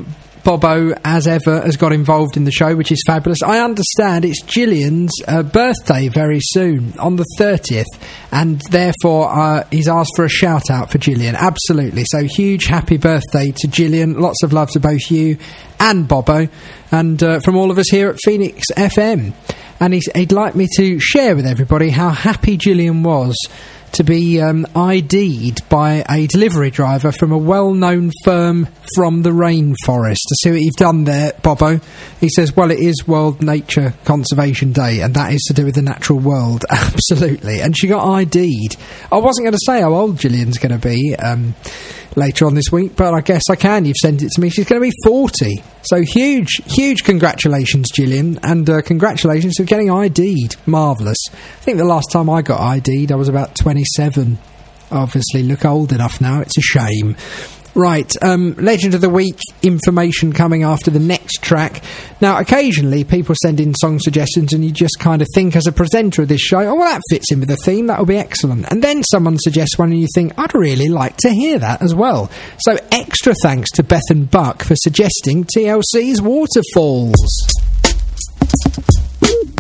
Bobo, as ever, has got involved in the show, which is fabulous. I understand it's Gillian's birthday very soon, on the 30th, and therefore he's asked for a shout-out for Gillian. Absolutely. So huge happy birthday to Gillian. Lots of love to both you and Bobo, and from all of us here at Phoenix FM. And he'd like me to share with everybody how happy Gillian was to be ID'd by a delivery driver from a well-known firm from the rainforest. To see what you've done there, Bobo. He says, well, it is World Nature Conservation Day, and that is to do with the natural world. Absolutely. And she got ID'd. I wasn't going to say how old Gillian's going to be later on this week, but I guess I can. You've sent it to me. She's going to be 40. So huge congratulations, Gillian, and congratulations for getting ID'd. Marvellous. I think the last time I got ID'd, I was about 27. Obviously look old enough now. It's a shame. Right, Legend of the Week information coming after the next track. Now, occasionally people send in song suggestions and you just kind of think as a presenter of this show, oh, well, that fits in with the theme, that would be excellent. And then someone suggests one and you think, I'd really like to hear that as well. So extra thanks to Beth and Buck for suggesting TLC's Waterfalls.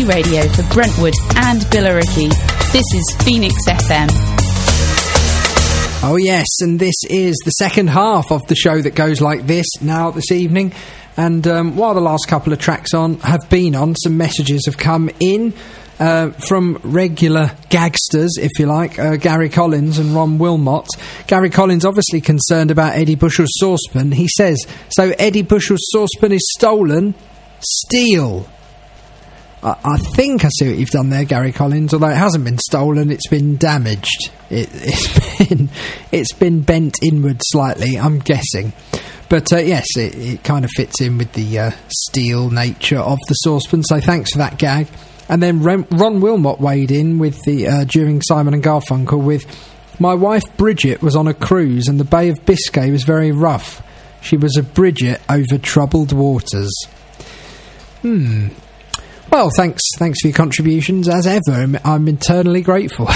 radio for Brentwood and Billericay. This is Phoenix FM. Oh yes, and this is the second half of the show that goes like this now this evening. And while the last couple of tracks have been on, some messages have come in from regular gagsters, if you like, Gary Collins and Ron Wilmot. Gary Collins obviously concerned about Eddie Bushell's saucepan. He says, so Eddie Bushell's saucepan is stolen? Steal. I think I see what you've done there, Gary Collins. Although it hasn't been stolen, it's been damaged. It's been bent inward slightly, I'm guessing. But yes, it kind of fits in with the steel nature of the saucepan. So thanks for that gag. And then Ron Wilmot weighed in with the during Simon and Garfunkel with, my wife Bridget was on a cruise and the Bay of Biscay was very rough. She was a Bridget over troubled waters. Well, thanks for your contributions, as ever. I'm eternally grateful.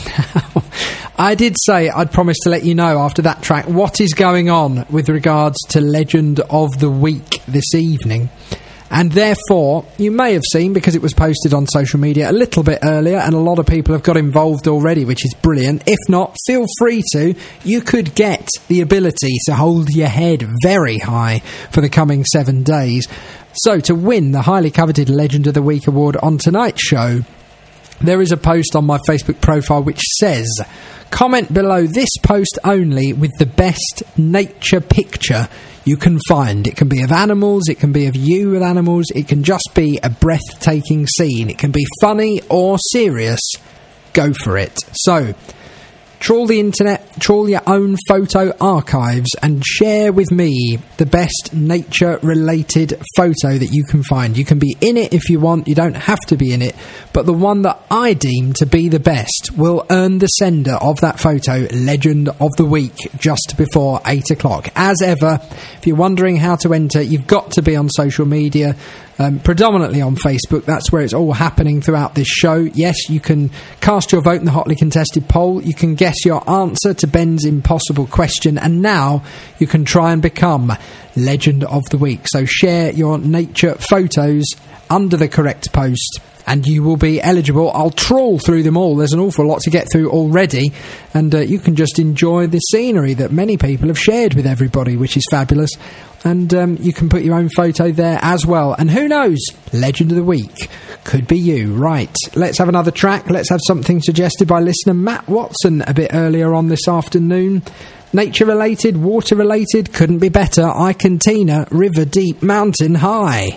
I did say I'd promised to let you know after that track what is going on with regards to Legend of the Week this evening. And therefore, you may have seen, because it was posted on social media a little bit earlier, and a lot of people have got involved already, which is brilliant. If not, feel free to. You could get the ability to hold your head very high for the coming 7 days. So, to win the highly coveted Legend of the Week award on tonight's show, there is a post on my Facebook profile which says, comment below this post only with the best nature picture you can find. It can be of animals, it can be of you with animals, it can just be a breathtaking scene. It can be funny or serious. Go for it. So, trawl the internet, trawl your own photo archives and share with me the best nature-related photo that you can find. You can be in it if you want, you don't have to be in it, but the one that I deem to be the best will earn the sender of that photo Legend of the Week just before 8 o'clock. As ever, if you're wondering how to enter, you've got to be on social media. Predominantly on Facebook. That's where it's all happening throughout this show. Yes, you can cast your vote in the hotly contested poll. You can guess your answer to Ben's impossible question. And now you can try and become Legend of the Week. So share your nature photos under the correct post and you will be eligible. I'll trawl through them all. There's an awful lot to get through already. And you can just enjoy the scenery that many people have shared with everybody, which is fabulous. And you can put your own photo there as well. And who knows, Legend of the Week could be you. Right, let's have another track. Let's have something suggested by listener Matt Watson a bit earlier on this afternoon. Nature related, water related, couldn't be better. I Cantina, River Deep, Mountain High.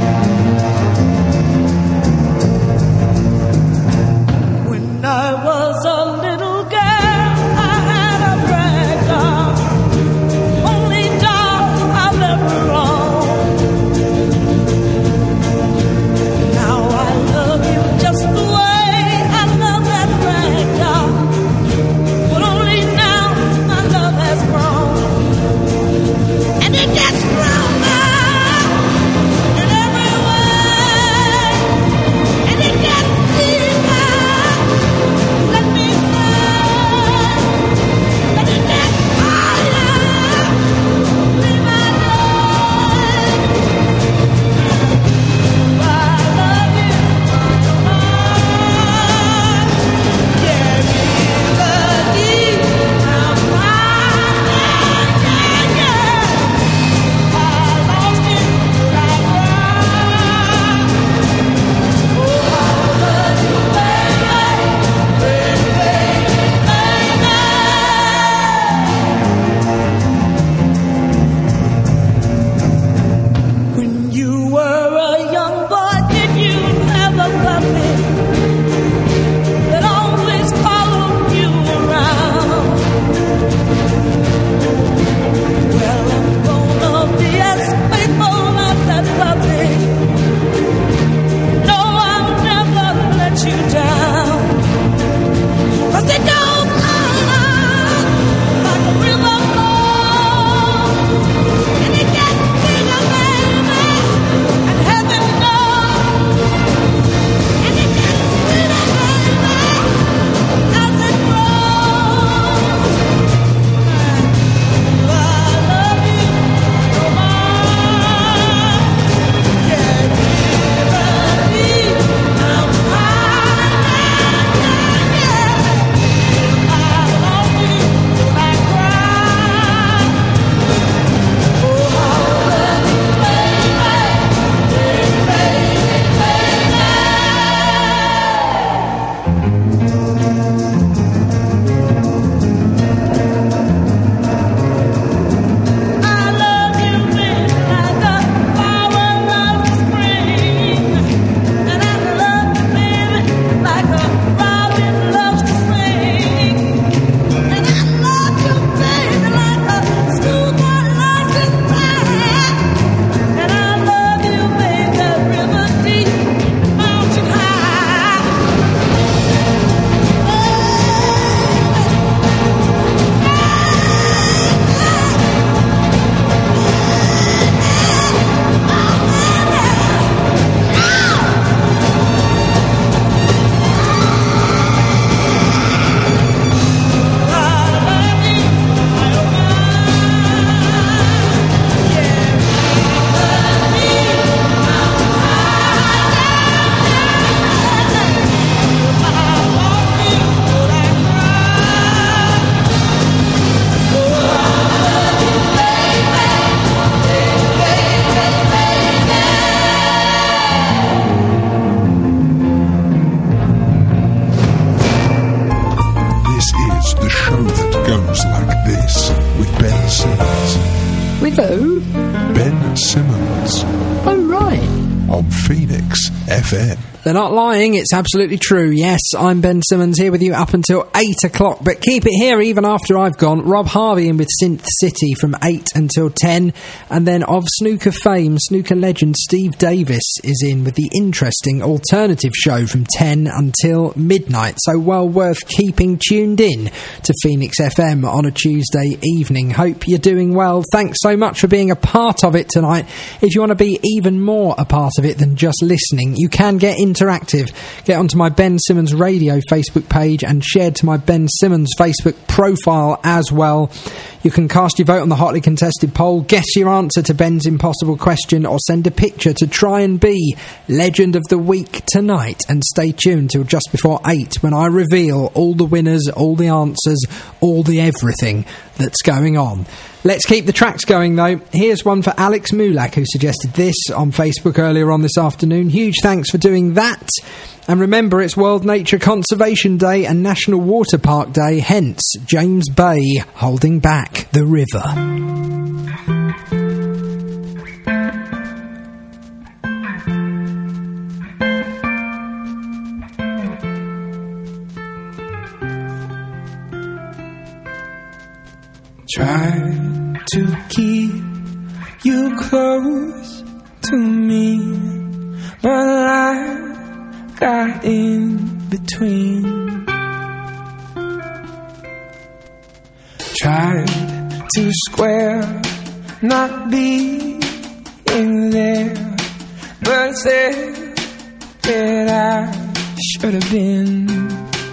When I was a little girl, I had a rag doll, only doll I've ever owned. Now I love you just the way I love that rag doll, but only now my love has grown, and it gets stronger, and With who? Ben Simmons Oh, right. on Phoenix FM. They're not lying, it's absolutely true. Yes, I'm Ben Simmons here with you up until 8 o'clock, but keep it here even after I've gone. Rob Harvey in with Synth City from 8 until 10, and then of snooker fame, snooker legend Steve Davis is in with the interesting alternative show from 10 until midnight, so well worth keeping tuned in to Phoenix FM on a Tuesday evening. Hope you're doing well. Thanks so much for being a part of it tonight. If you want to be even more a part of it than just listening, you can get interactive. Get onto my Ben Simmons Radio Facebook page and shared to my Ben Simmons Facebook profile as well. You can cast your vote on the hotly contested poll, guess your answer to Ben's impossible question, or send a picture to try and be Legend of the Week tonight. And stay tuned till just before 8 when I reveal all the winners, all the answers, all the everything that's going on. Let's keep the tracks going though. Here's one for Alex Mulak, who suggested this on Facebook earlier on this afternoon. Huge thanks for doing that. And remember, it's World Nature Conservation Day and National Water Park Day, hence James Bay holding back the river. Try to keep you close to me, but I got in between. Tried to square, not being there, but said that I should have been.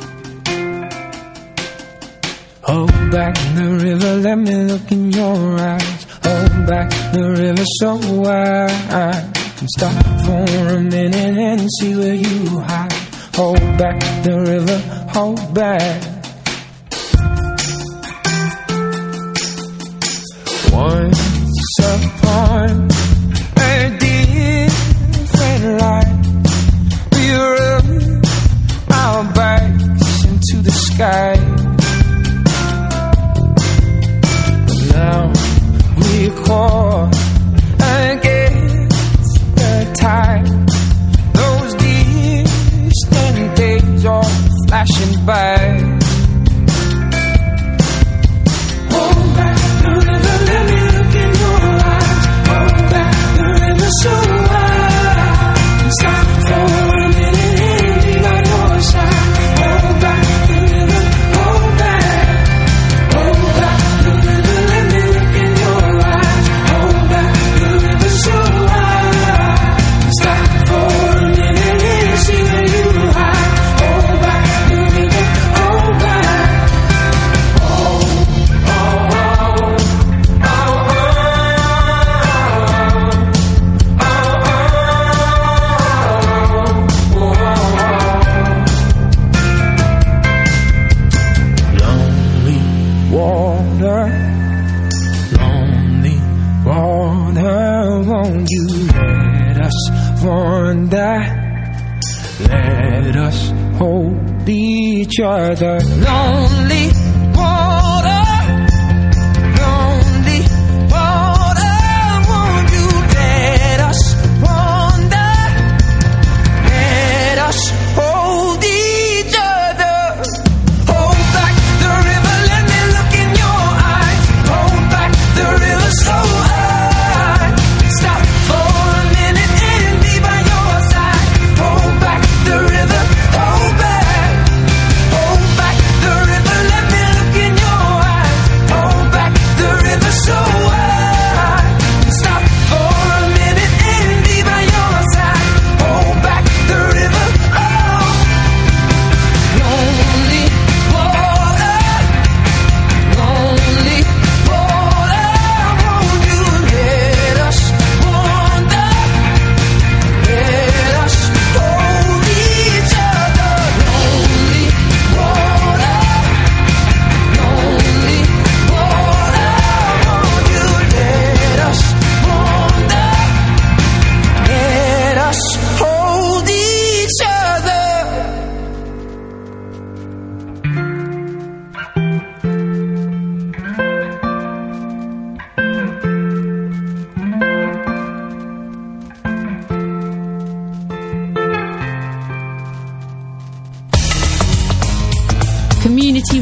Hold back the river, let me look in your eyes. Hold back the river so I can stop for a minute and see where you hide. Hold back the river, hold back. Once upon a different life, we rode our bikes into the sky. Now we're caught against the tide. Those distant days are flashing by. Hold back the river, let me look in your eyes. Hold back the river so I can stop for a minute and be by your side. Hold back the river, hold back. Hold back the river, let me look in your eyes. Hold back the river so I can stop for a minute and see where you hide. Hold back the river, hold back. Lonely water, won't you let us wander? Let us hold each other. Lonely water, won't you let us wander? Let us hold each other. Hold back the river, let me look in your eyes. Hold back the river so I stop for a minute and be by your side. Hold back the river, hold back the river, let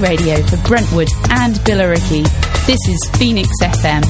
radio for Brentwood and Billericay. This is Phoenix FM.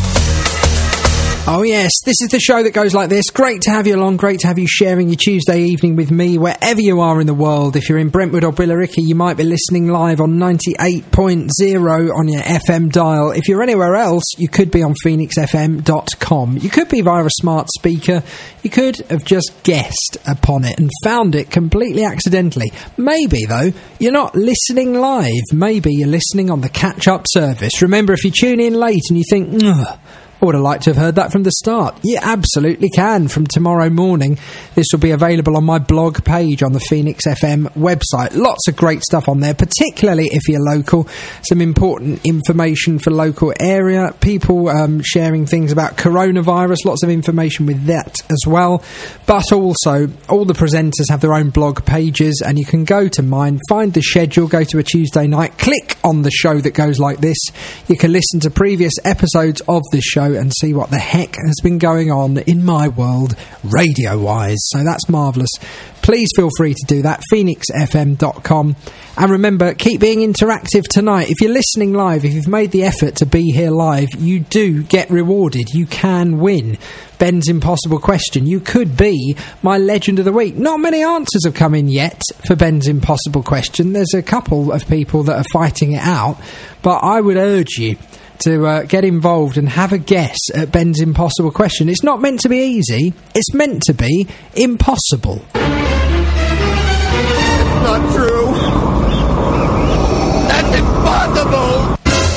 Oh yes, this is the show that goes like this. Great to have you along, great to have you sharing your Tuesday evening with me wherever you are in the world. If you're in Brentwood or Billericay, you might be listening live on 98.0 on your FM dial. If you're anywhere else, you could be on phoenixfm.com. You could be via a smart speaker. You could have just guessed upon it and found it completely accidentally. Maybe, though, you're not listening live. Maybe you're listening on the catch-up service. Remember, if you tune in late and you think, ugh, I would have liked to have heard that from the start. You absolutely can. From tomorrow morning, this will be available on my blog page on the Phoenix FM website. Lots of great stuff on there, particularly if you're local. Some important information for local area. People sharing things about coronavirus. Lots of information with that as well. But also, all the presenters have their own blog pages, and you can go to mine, find the schedule, go to a Tuesday night, click on the show that goes like this. You can listen to previous episodes of this show and see what the heck has been going on in my world radio-wise. So that's marvellous. Please feel free to do that, phoenixfm.com. And remember, keep being interactive tonight. If you're listening live, if you've made the effort to be here live, you do get rewarded. You can win Ben's Impossible Question. You could be my Legend of the Week. Not many answers have come in yet for Ben's Impossible Question. There's a couple of people that are fighting it out, but I would urge you to get involved and have a guess at Ben's Impossible Question. It's not meant to be easy, it's meant to be impossible. It's not true. That's impossible.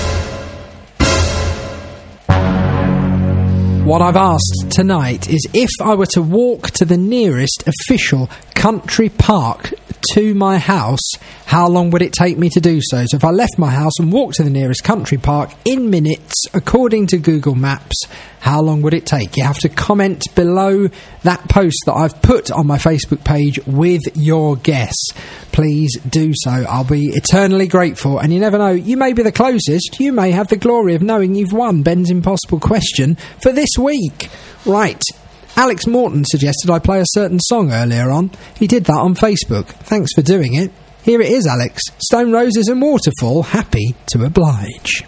What I've asked tonight is if I were to walk to the nearest official country park to my house, how long would it take me to do so? So if I left my house and walked to the nearest country park in minutes, according to Google Maps, how long would it take? You have to comment below that post that I've put on my Facebook page with your guess. Please do so. I'll be eternally grateful. And you never know, you may be the closest. You may have the glory of knowing you've won Ben's Impossible Question for this week. Right. Alex Morton suggested I play a certain song earlier on. He did that on Facebook. Thanks for doing it. Here it is, Alex. Stone Roses and Waterfall, happy to oblige.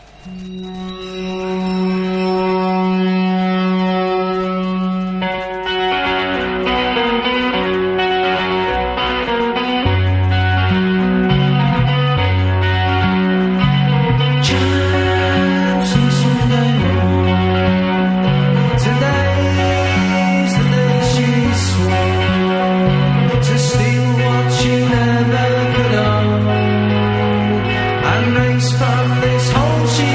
And race from this hole she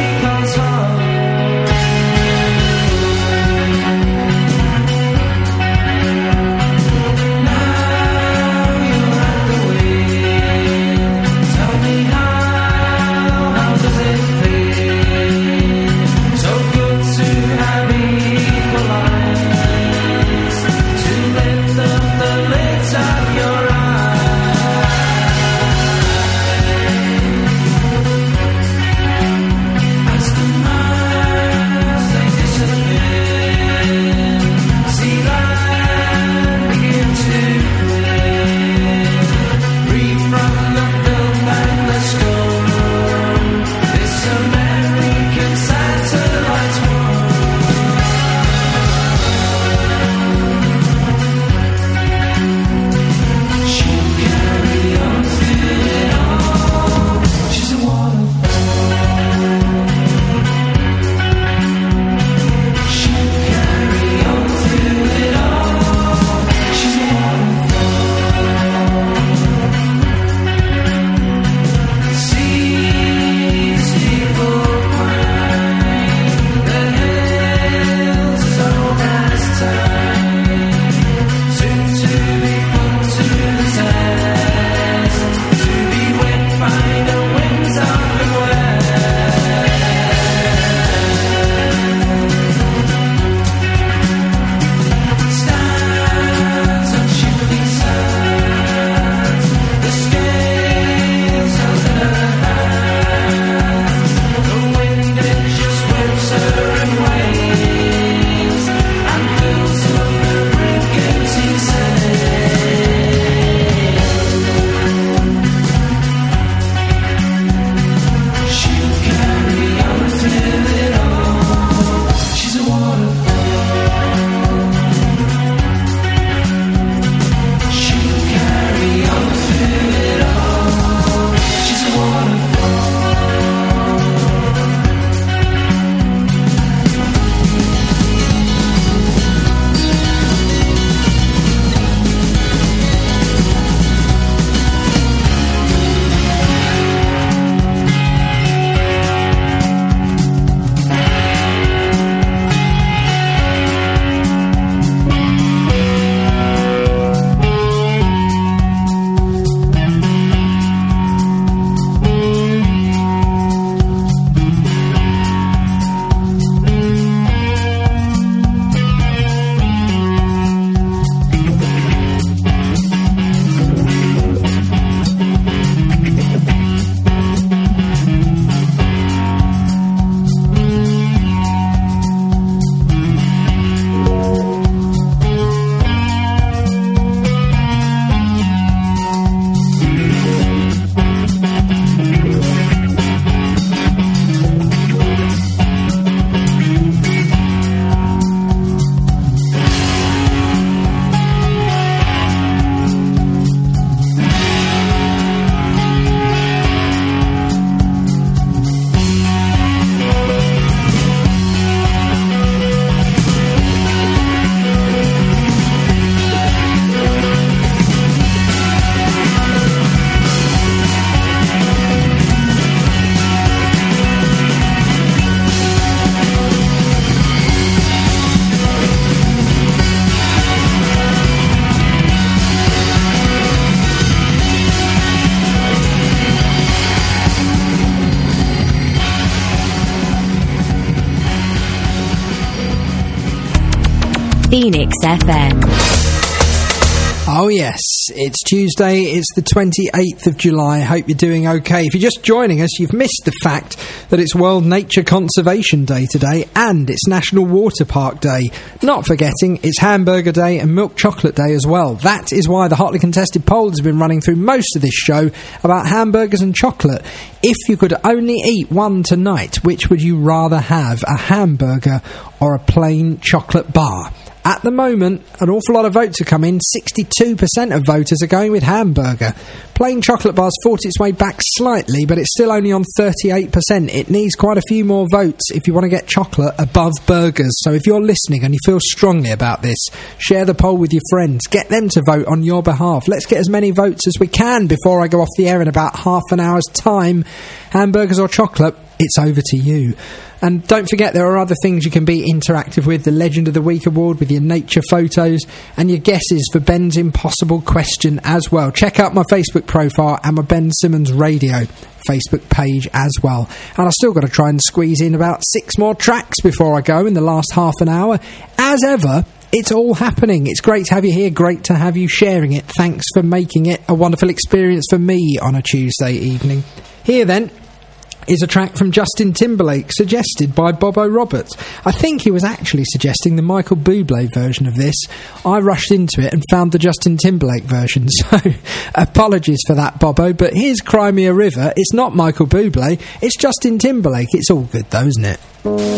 Phoenix FM. Oh yes, it's Tuesday, it's the 28th of July. Hope you're doing okay. If you're just joining us, you've missed the fact that it's World Nature Conservation Day today and it's National Water Park Day. Not forgetting, it's Hamburger Day and Milk Chocolate Day as well. That is why the hotly contested poll has been running through most of this show about hamburgers and chocolate. If you could only eat one tonight, which would you rather have, a hamburger or a plain chocolate bar? At the moment, an awful lot of votes have come in. 62% of voters are going with hamburger. Plain chocolate bar's fought its way back slightly, but it's still only on 38%. It needs quite a few more votes if you want to get chocolate above burgers. So if you're listening and you feel strongly about this, share the poll with your friends. Get them to vote on your behalf. Let's get as many votes as we can before I go off the air in about half an hour's time. Hamburgers or chocolate, it's over to you. And don't forget, there are other things you can be interactive with. The Legend of the Week award with your nature photos and your guesses for Ben's impossible question as well. Check out my Facebook profile and my Ben Simmons Radio Facebook page as well. And I've still got to try and squeeze in about 6 more tracks before I go in the last half an hour. As ever, it's all happening. It's great to have you here. Great to have you sharing it. Thanks for making it a wonderful experience for me on a Tuesday evening. Here then is a track from Justin Timberlake, suggested by Bobo Roberts. I think he was actually suggesting the Michael Bublé version of this. I rushed into it and found the Justin Timberlake version, so apologies for that, Bobo, but here's Cry Me a River. It's not Michael Bublé, it's Justin Timberlake. It's all good though, isn't it?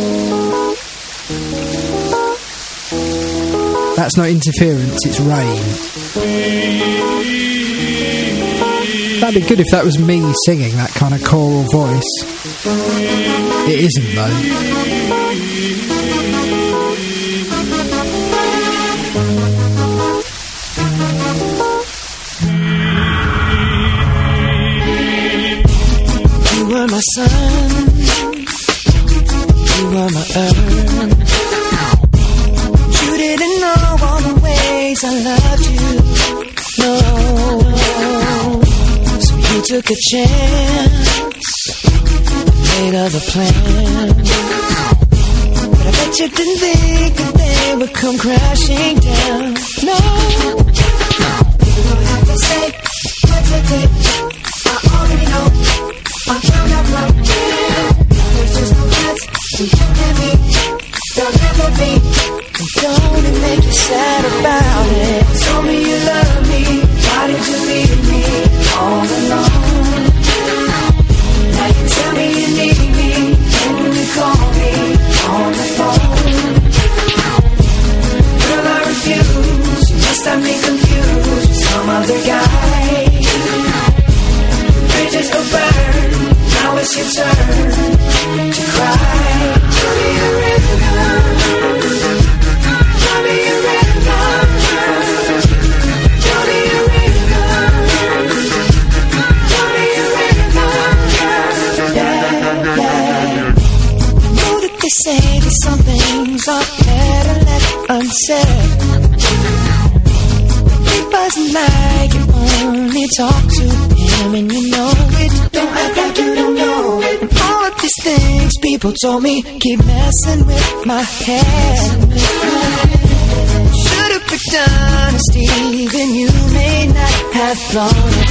That's not interference, it's rain. That'd be good if that was me singing that kind of choral voice. It isn't though. You were my sun, you were my earth. You didn't know all the ways I loved you. No. You took a chance, made other plans, but I bet you didn't think that they would come crashing down. No, you don't have to say what's a day. I already know. I found out right now. There's just no chance. You and me, there'll never be. And don't it make you sad about it? Told me you love me. Why did you leave me all alone? Now you tell me you need me, and you call me on the phone. Girl, I refuse. You must have me confused with some other guy. Bridges go burn. Now it's your turn to cry. Tell me you're ready now. Tell me you're ready now. Tell me you're ready now. Tell me you're ready now. Yeah. I know that they say that some things are better left unsaid. He doesn't like you only talk to him, and you know it. Don't act like you don't know it. And all of these things people told me keep messing with my head. Should've picked honesty, then you may not have thought it.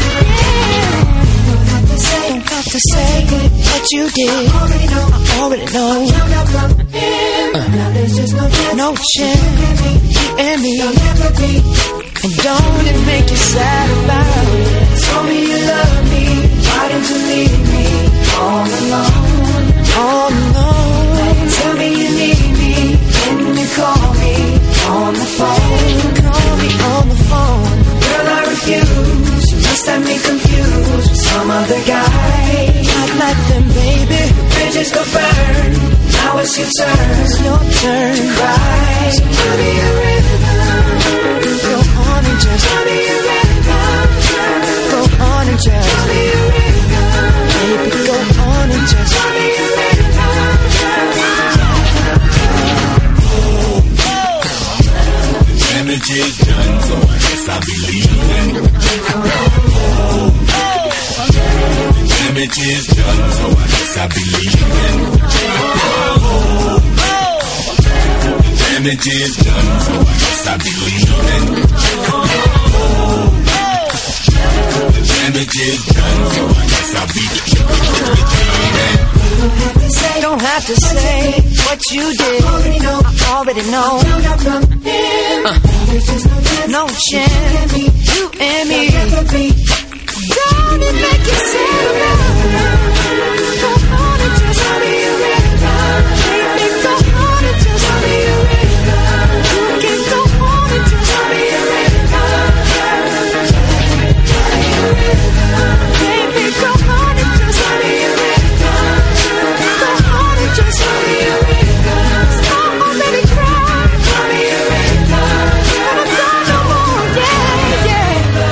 Don't have to say what you did. I already know. Now there's just no chance. You and me, never be. And don't it make you sad about it? Told me you love me. Why did you leave me all alone? All alone. Tell me you need me. When you call me on the phone. Call me on the phone. Girl, I refuse. You must have me confused with some other guy. Not like them, baby. The bridges go burn. Now it's your turn. It's your turn to cry. So tell me you're ready now. Go on and just tell me you're ready now. Go on and just tell me you're ready now. Baby, go on and just tell me you're ready now. The damage is done, so I guess I'll be leaving. The damage is done, so I guess I'll be leaving. The damage is done, so I guess I'll be leaving. The damage is done, so I guess I'll be leaving. Don't have to say what you did. I already know. No chance, you and me. Don't it make you sad? Go on and just be a rhythm. Baby, go on and just be a rhythm. You can go on and just be a rhythm. Baby, go on and just be a rhythm. Go on and just be a rhythm. I already cried. Be a rhythm. And I'm done no more. Yeah, yeah.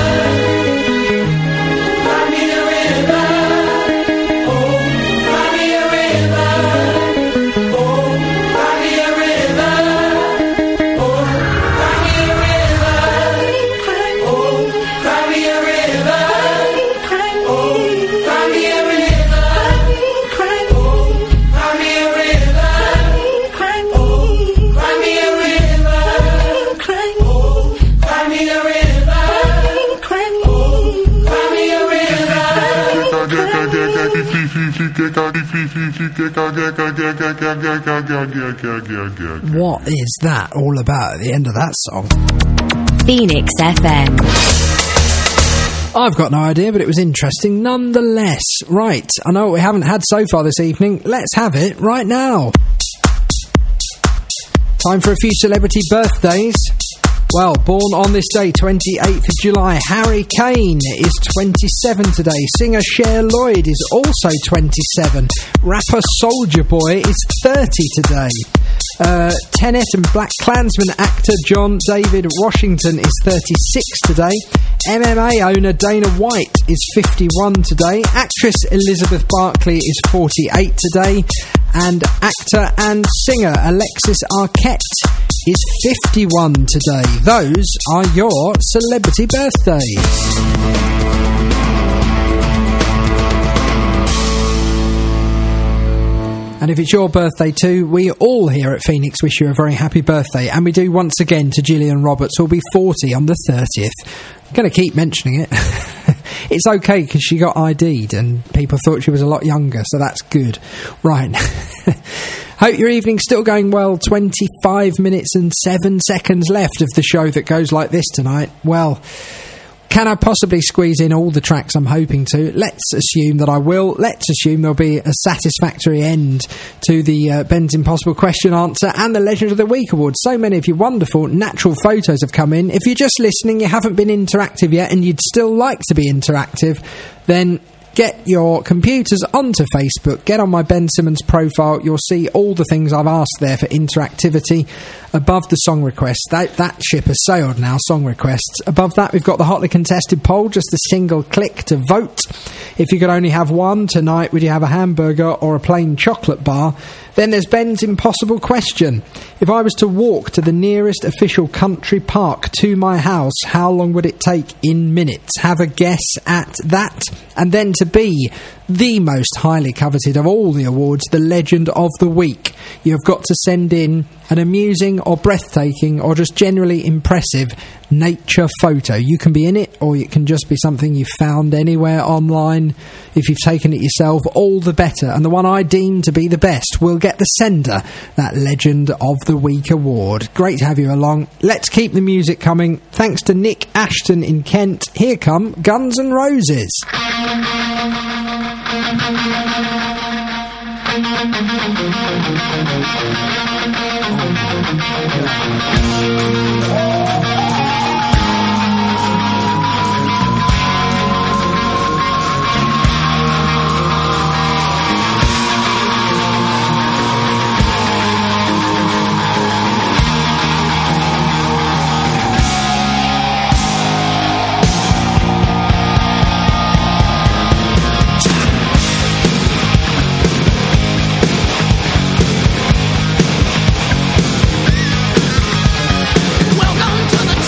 What is that all about at the end of that song? Phoenix FM. I've got no idea, but it was interesting nonetheless. Right, I know what we haven't had so far this evening. Let's have it right now. Time for a few celebrity birthdays. Well, born on this day, 28th of July, Harry Kane is 27 today. Singer Cher Lloyd is also 27. Rapper Soulja Boy is 30 today. Tenet and Black Klansman actor John David Washington is 36 today. MMA owner Dana White is 51 today. Actress Elizabeth Barkley is 48 today. And actor and singer Alexis Arquette is 51 today. Those are your celebrity birthdays. And if it's your birthday too, we all here at Phoenix wish you a very happy birthday. And we do once again to Gillian Roberts, who'll be 40 on the 30th. I'm going to keep mentioning it. It's okay because she got ID'd and people thought she was a lot younger, so that's good. Right. Hope your evening's still going well. 25 minutes and 7 seconds left of the show that goes like this tonight. Well, can I possibly squeeze in all the tracks I'm hoping to? Let's assume that I will. Let's assume there'll be a satisfactory end to the Ben's Impossible Question Answer and the Legend of the Week Award. So many of your wonderful natural photos have come in. If you're just listening, you haven't been interactive yet, and you'd still like to be interactive, then get your computers onto Facebook, get on my Ben Simmons profile. You'll see all the things I've asked there for interactivity. Above the song requests, that ship has sailed now, song requests. Above that, we've got the hotly contested poll, just a single click to vote. If you could only have one tonight, would you have a hamburger or a plain chocolate bar? Then there's Ben's Impossible Question. If I was to walk to the nearest official country park to my house, how long would it take in minutes? Have a guess at that. And then to be the most highly coveted of all the awards, the Legend of the Week. You've got to send in an amusing or breathtaking or just generally impressive nature photo. You can be in it, or it can just be something you found anywhere online. If you've taken it yourself, all the better. And the one I deem to be the best will get the sender that Legend of the Week award. Great to have you along. Let's keep the music coming. Thanks to Nick Ashton in Kent. Here come Guns N' Roses. Welcome to the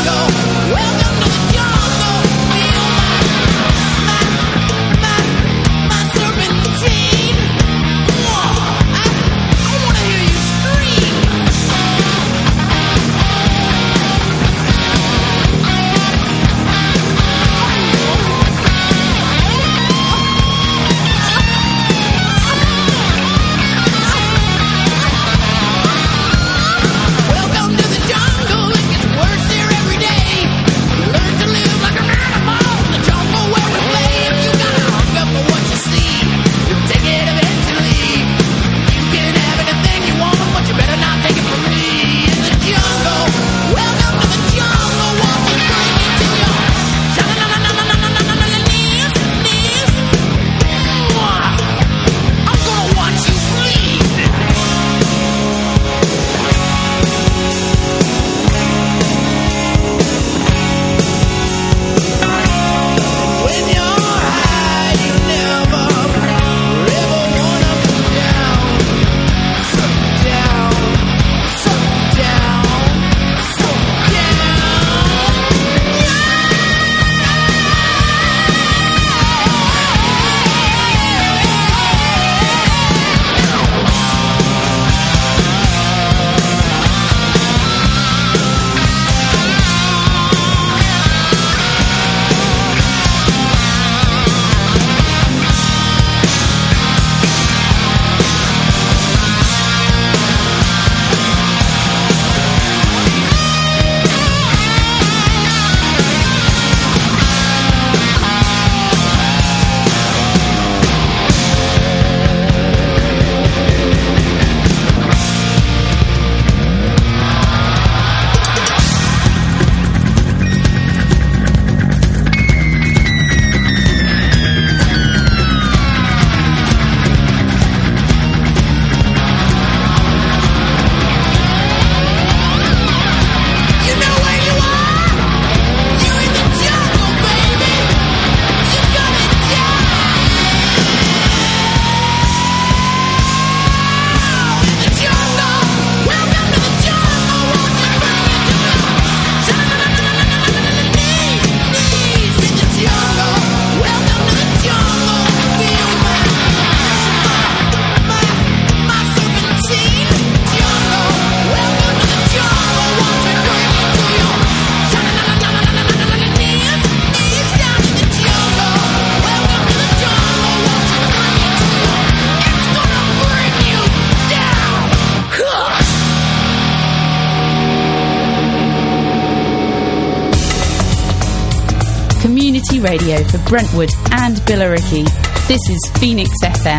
Community radio for Brentwood and Billericay. This is Phoenix FM.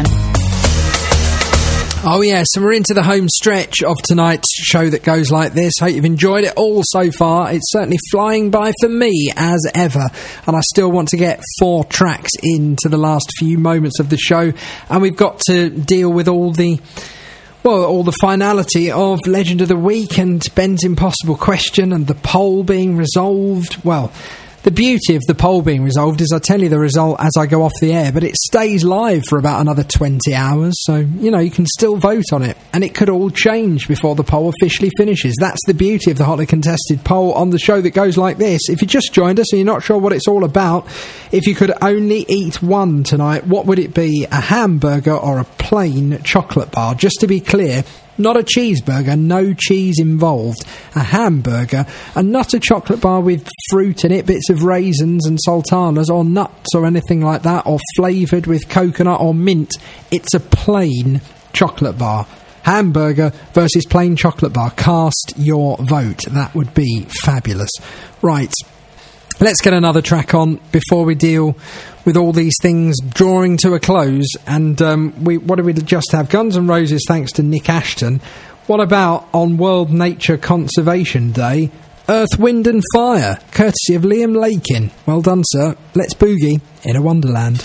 Oh yes, and we're into the home stretch of tonight's show that goes like this. Hope you've enjoyed it all so far. It's certainly flying by for me as ever, and I still want to get 4 tracks into the last few moments of the show, and we've got to deal with all the finality of Legend of the Week and Ben's Impossible Question and the poll being resolved. Well, the beauty of the poll being resolved is I tell you the result as I go off the air, but it stays live for about another 20 hours, so, you know, you can still vote on it, and it could all change before the poll officially finishes. That's the beauty of the hotly contested poll on the show that goes like this. If you just joined us and you're not sure what it's all about, if you could only eat one tonight, what would it be? A hamburger or a plain chocolate bar? Just to be clear, not a cheeseburger, no cheese involved. A hamburger, and not a chocolate bar with fruit in it, bits of raisins and sultanas or nuts or anything like that, or flavoured with coconut or mint. It's a plain chocolate bar. Hamburger versus plain chocolate bar. Cast your vote. That would be fabulous. Right. Let's get another track on before we deal with all these things drawing to a close. And what do we just have? Guns N' Roses, thanks to Nick Ashton. What about on World Nature Conservation Day, Earth, Wind and Fire, courtesy of Liam Lakin. Well done, sir. Let's boogie in a wonderland.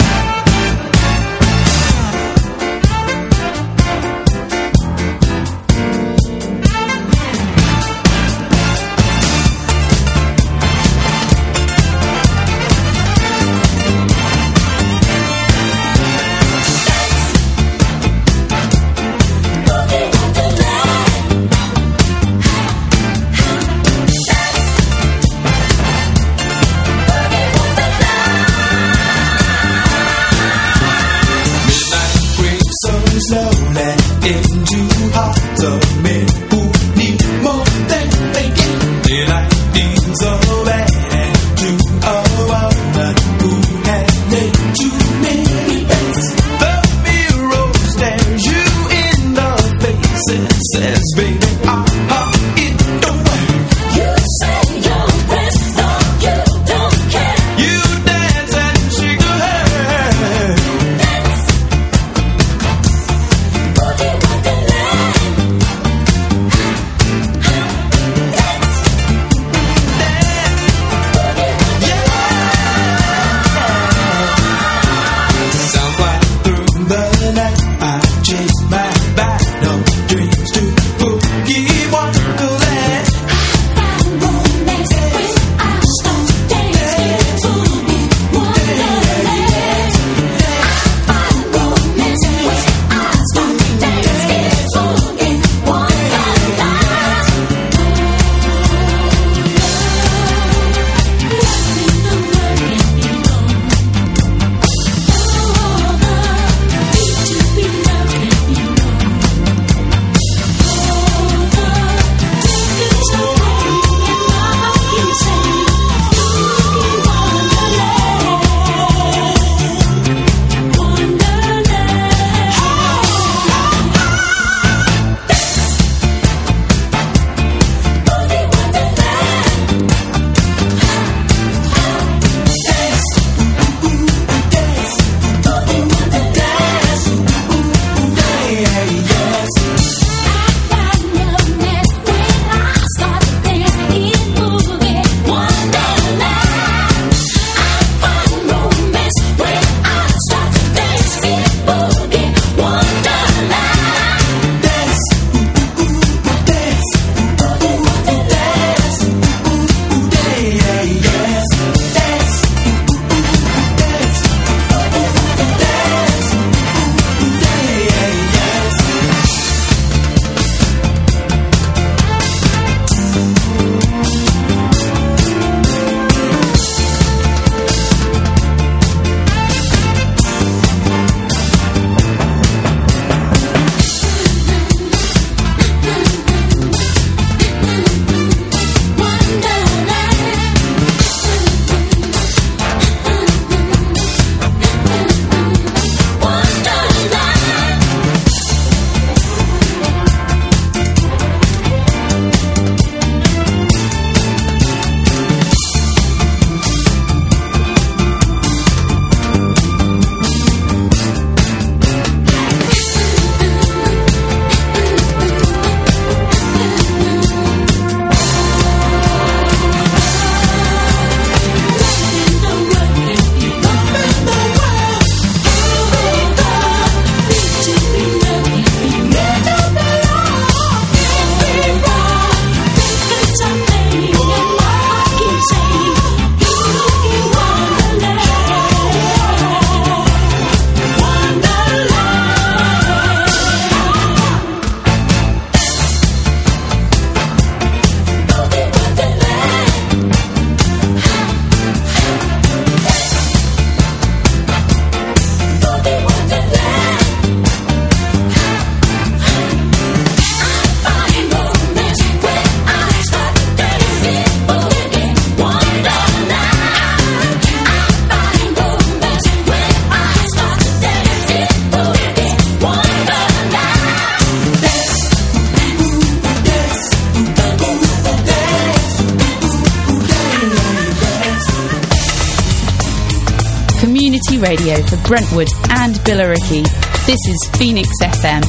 Community Radio for Brentwood and Billericay. This is Phoenix FM.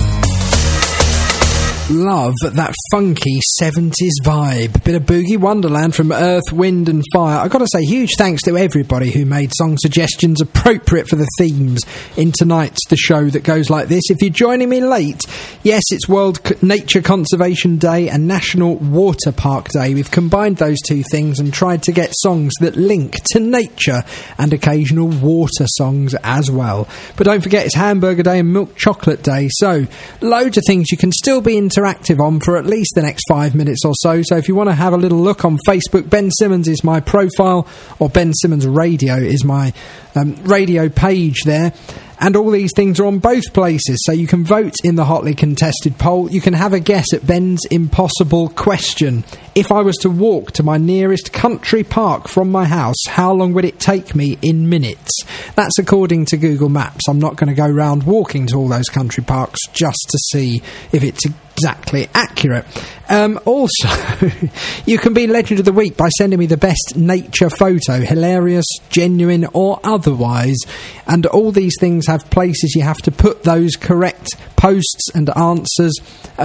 Love that funky 70s vibe. Bit of Boogie Wonderland from Earth, Wind and Fire. I've got to say, huge thanks to everybody who made song suggestions appropriate for the themes in tonight's The Show That Goes Like This. If you're joining me late, yes, it's World Nature Conservation Day and National Water Park Day. We've combined those two things and tried to get songs that link to nature and occasional water songs as well. But don't forget, it's Hamburger Day and Milk Chocolate Day, so loads of things you can still be interactive on for at least the next 5 minutes or so. So if you want to have a little look on Facebook, Ben Simmons is my profile, or Ben Simmons Radio is my radio page there. And all these things are on both places, so you can vote in the hotly contested poll. You can have a guess at Ben's impossible question. If I was to walk to my nearest country park from my house, how long would it take me in minutes? That's according to Google Maps. I'm not going to go round walking to all those country parks just to see if it's exactly accurate. Also, you can be Legend of the Week by sending me the best nature photo, hilarious, genuine or otherwise. And all these things have places you have to put those correct posts and answers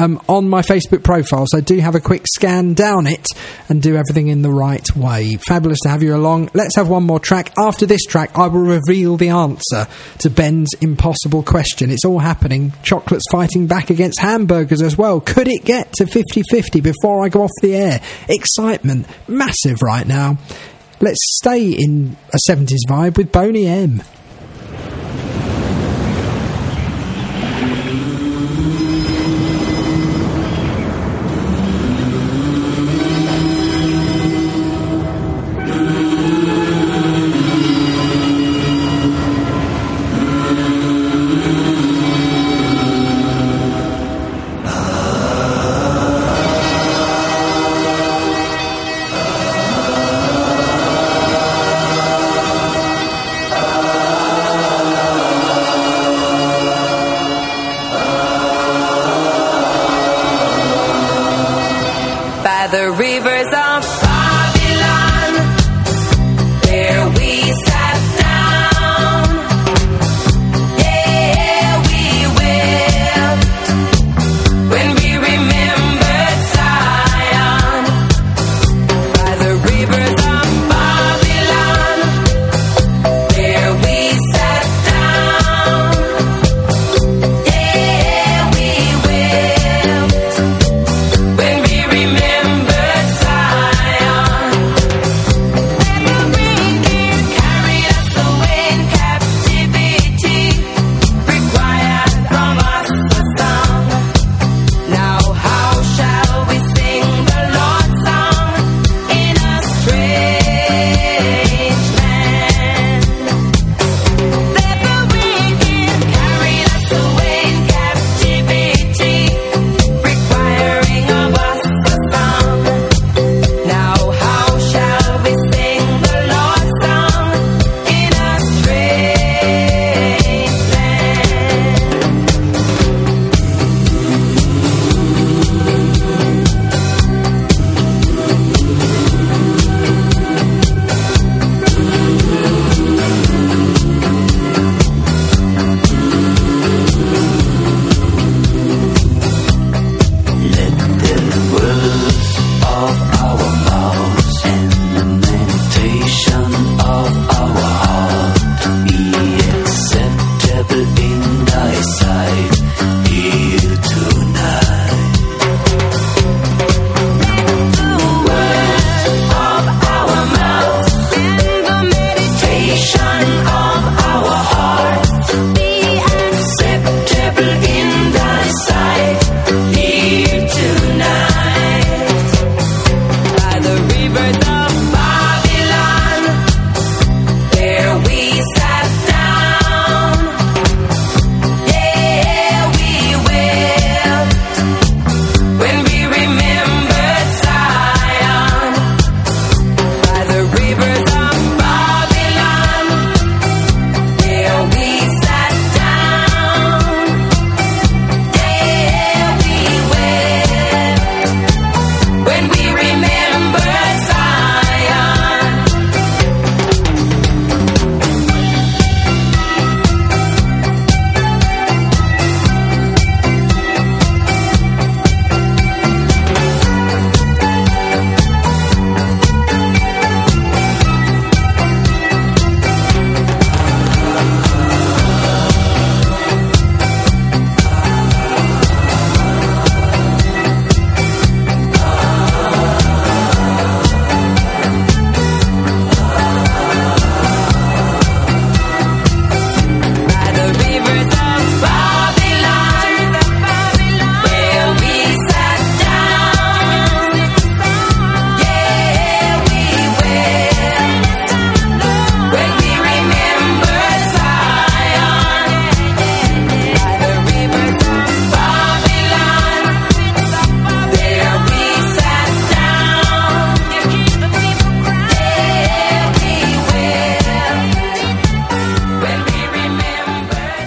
on my Facebook profile. So do have a quick scan down it and do everything in the right way. Fabulous to have you along. Let's have one more track. After this track, I will reveal the answer to Ben's impossible question. It's all happening. Chocolate's fighting back against hamburgers as well. Could it get to 50-50 before I go off the air? Excitement massive right now. Let's stay in a 70s vibe with Boney M. Ah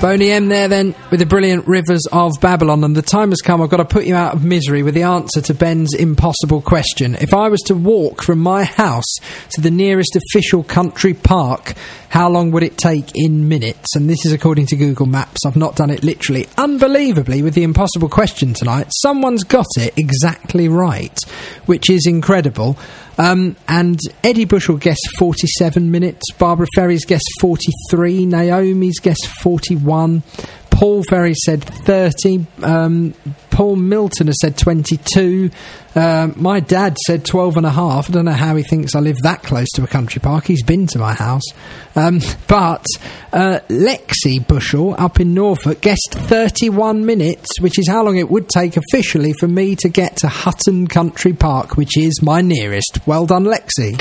Boney M there then with the brilliant Rivers of Babylon, and the time has come. I've got to put you out of misery with the answer to Ben's impossible question. If I was to walk from my house to the nearest official country park, how long would it take in minutes? And this is according to Google Maps. I've not done it literally. Unbelievably, with the impossible question tonight, someone's got it exactly right, which is incredible. And Eddie Bushell guessed 47 minutes, Barbara Ferry's guessed 43, Naomi's guessed 41, Paul Ferry said 30, Paul Milton has said 22, my dad said 12 and a half. I don't know how he thinks I live that close to a country park. He's been to my house. But Lexi Bushell up in Norfolk guessed 31 minutes, which is how long it would take officially for me to get to Hutton Country Park, which is my nearest. Well done, Lexi.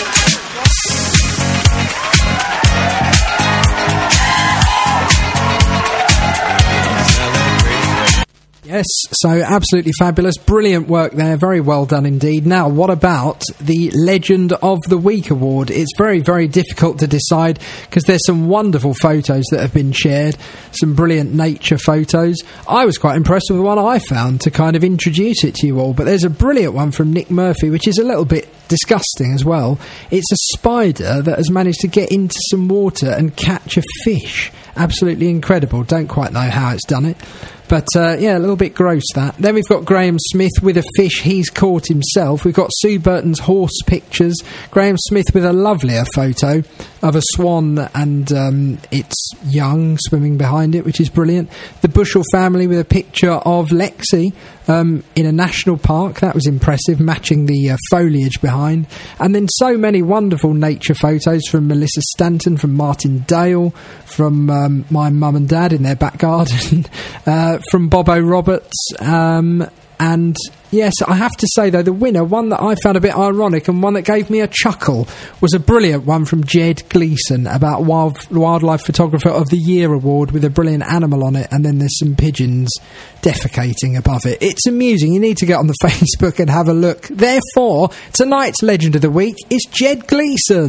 Yes, so absolutely fabulous. Brilliant work there. Very well done indeed. Now, what about the Legend of the Week award? It's very, very difficult to decide because there's some wonderful photos that have been shared, some brilliant nature photos. I was quite impressed with the one I found to kind of introduce it to you all, but there's a brilliant one from Nick Murphy, which is a little bit disgusting as well. It's a spider that has managed to get into some water and catch a fish. Absolutely incredible. Don't quite know how it's done it. But, yeah, a little bit gross, that. Then we've got Graham Smith with a fish he's caught himself. We've got Sue Burton's horse pictures. Graham Smith with a lovelier photo of a swan and its young swimming behind it, which is brilliant. The Bushell family with a picture of Lexi in a national park. That was impressive, matching the foliage behind. And then so many wonderful nature photos from Melissa Stanton, from Martin Dale, from my mum and dad in their back garden, from Bobo Roberts, and yes, I have to say though, the winner, one that I found a bit ironic and one that gave me a chuckle, was a brilliant one from Jed Gleeson about Wildlife Photographer of the Year award with a brilliant animal on it, and then there's some pigeons defecating above it. It's amusing. You need to get on the Facebook and have a look. Therefore, tonight's Legend of the Week is Jed Gleeson.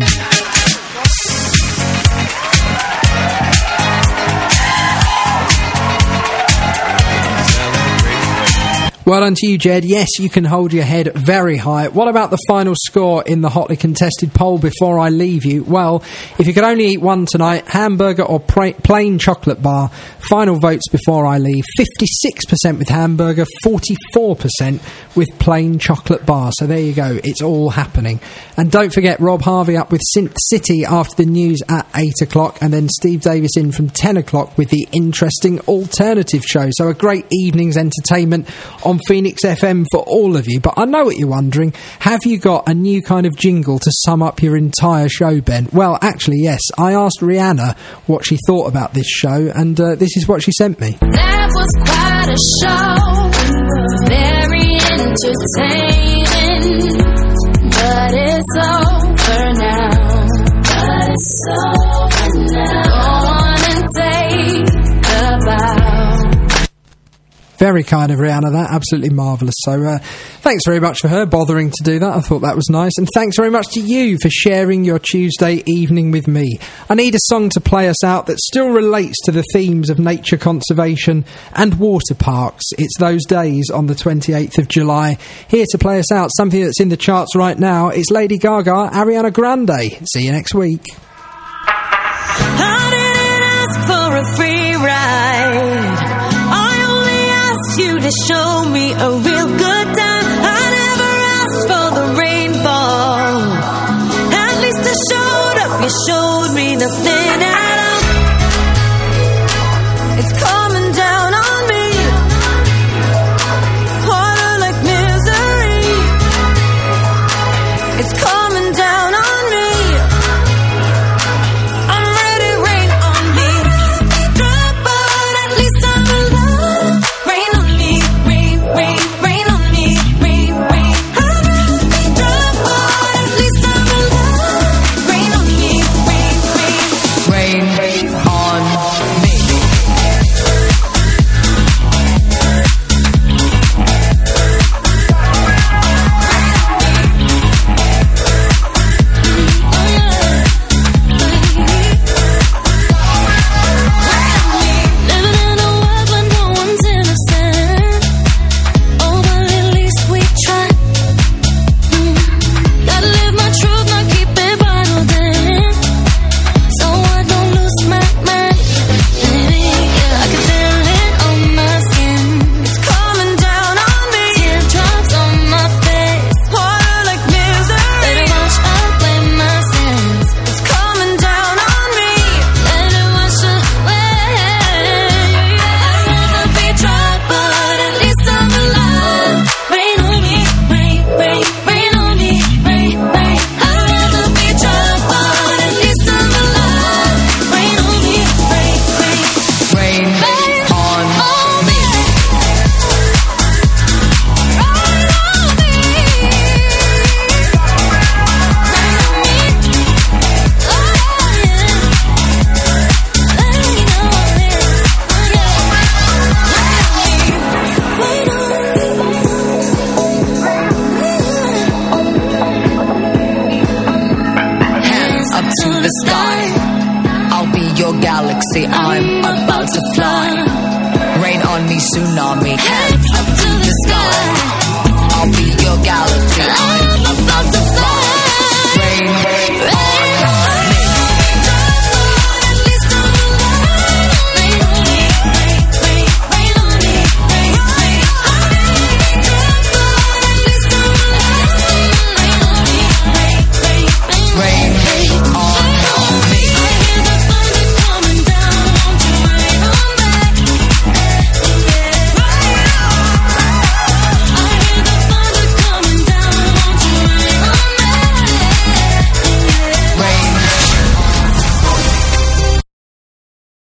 Well done to you, Jed. Yes, you can hold your head very high. What about the final score in the hotly contested poll before I leave you? Well, if you could only eat one tonight, hamburger or plain chocolate bar, final votes before I leave, 56% with hamburger, 44% with plain chocolate bar. So there you go. It's all happening. And don't forget Rob Harvey up with Synth City after the news at 8 o'clock, and then Steve Davis in from 10 o'clock with the interesting alternative show. So a great evening's entertainment on Phoenix FM for all of you. But I know what you're wondering. Have you got a new kind of jingle to sum up your entire show, Ben? Well, actually, yes. I asked Rihanna what she thought about this show, and this is what she sent me. That was quite a show, very entertaining, but it's over now. But it's over now. Go on and take a bow. Very kind of Rihanna, that. Absolutely marvellous. So thanks very much for her bothering to do that. I thought that was nice. And thanks very much to you for sharing your Tuesday evening with me. I need a song to play us out that still relates to the themes of nature conservation and water parks. It's those days on the 28th of July. Here to play us out, something that's in the charts right now, it's Lady Gaga, Ariana Grande. See you next week. I didn't ask for a free ride. You to show me a real good time. I never asked for the rainfall. At least I showed up. You showed me nothing at all. It's coming down on me. Harder like misery. It's coming down on me. I'm ready, rain on me. Drop out, at least I'm alive. Rain on me, rain, rain, rain on me, rain, rain. I'd rather be drop out, at least I'm alive. Rain on me, rain, rain. the sky. I'll be your galaxy, I'm about to fly. Rain on me, tsunami, hands up to the sky. I'll be your galaxy.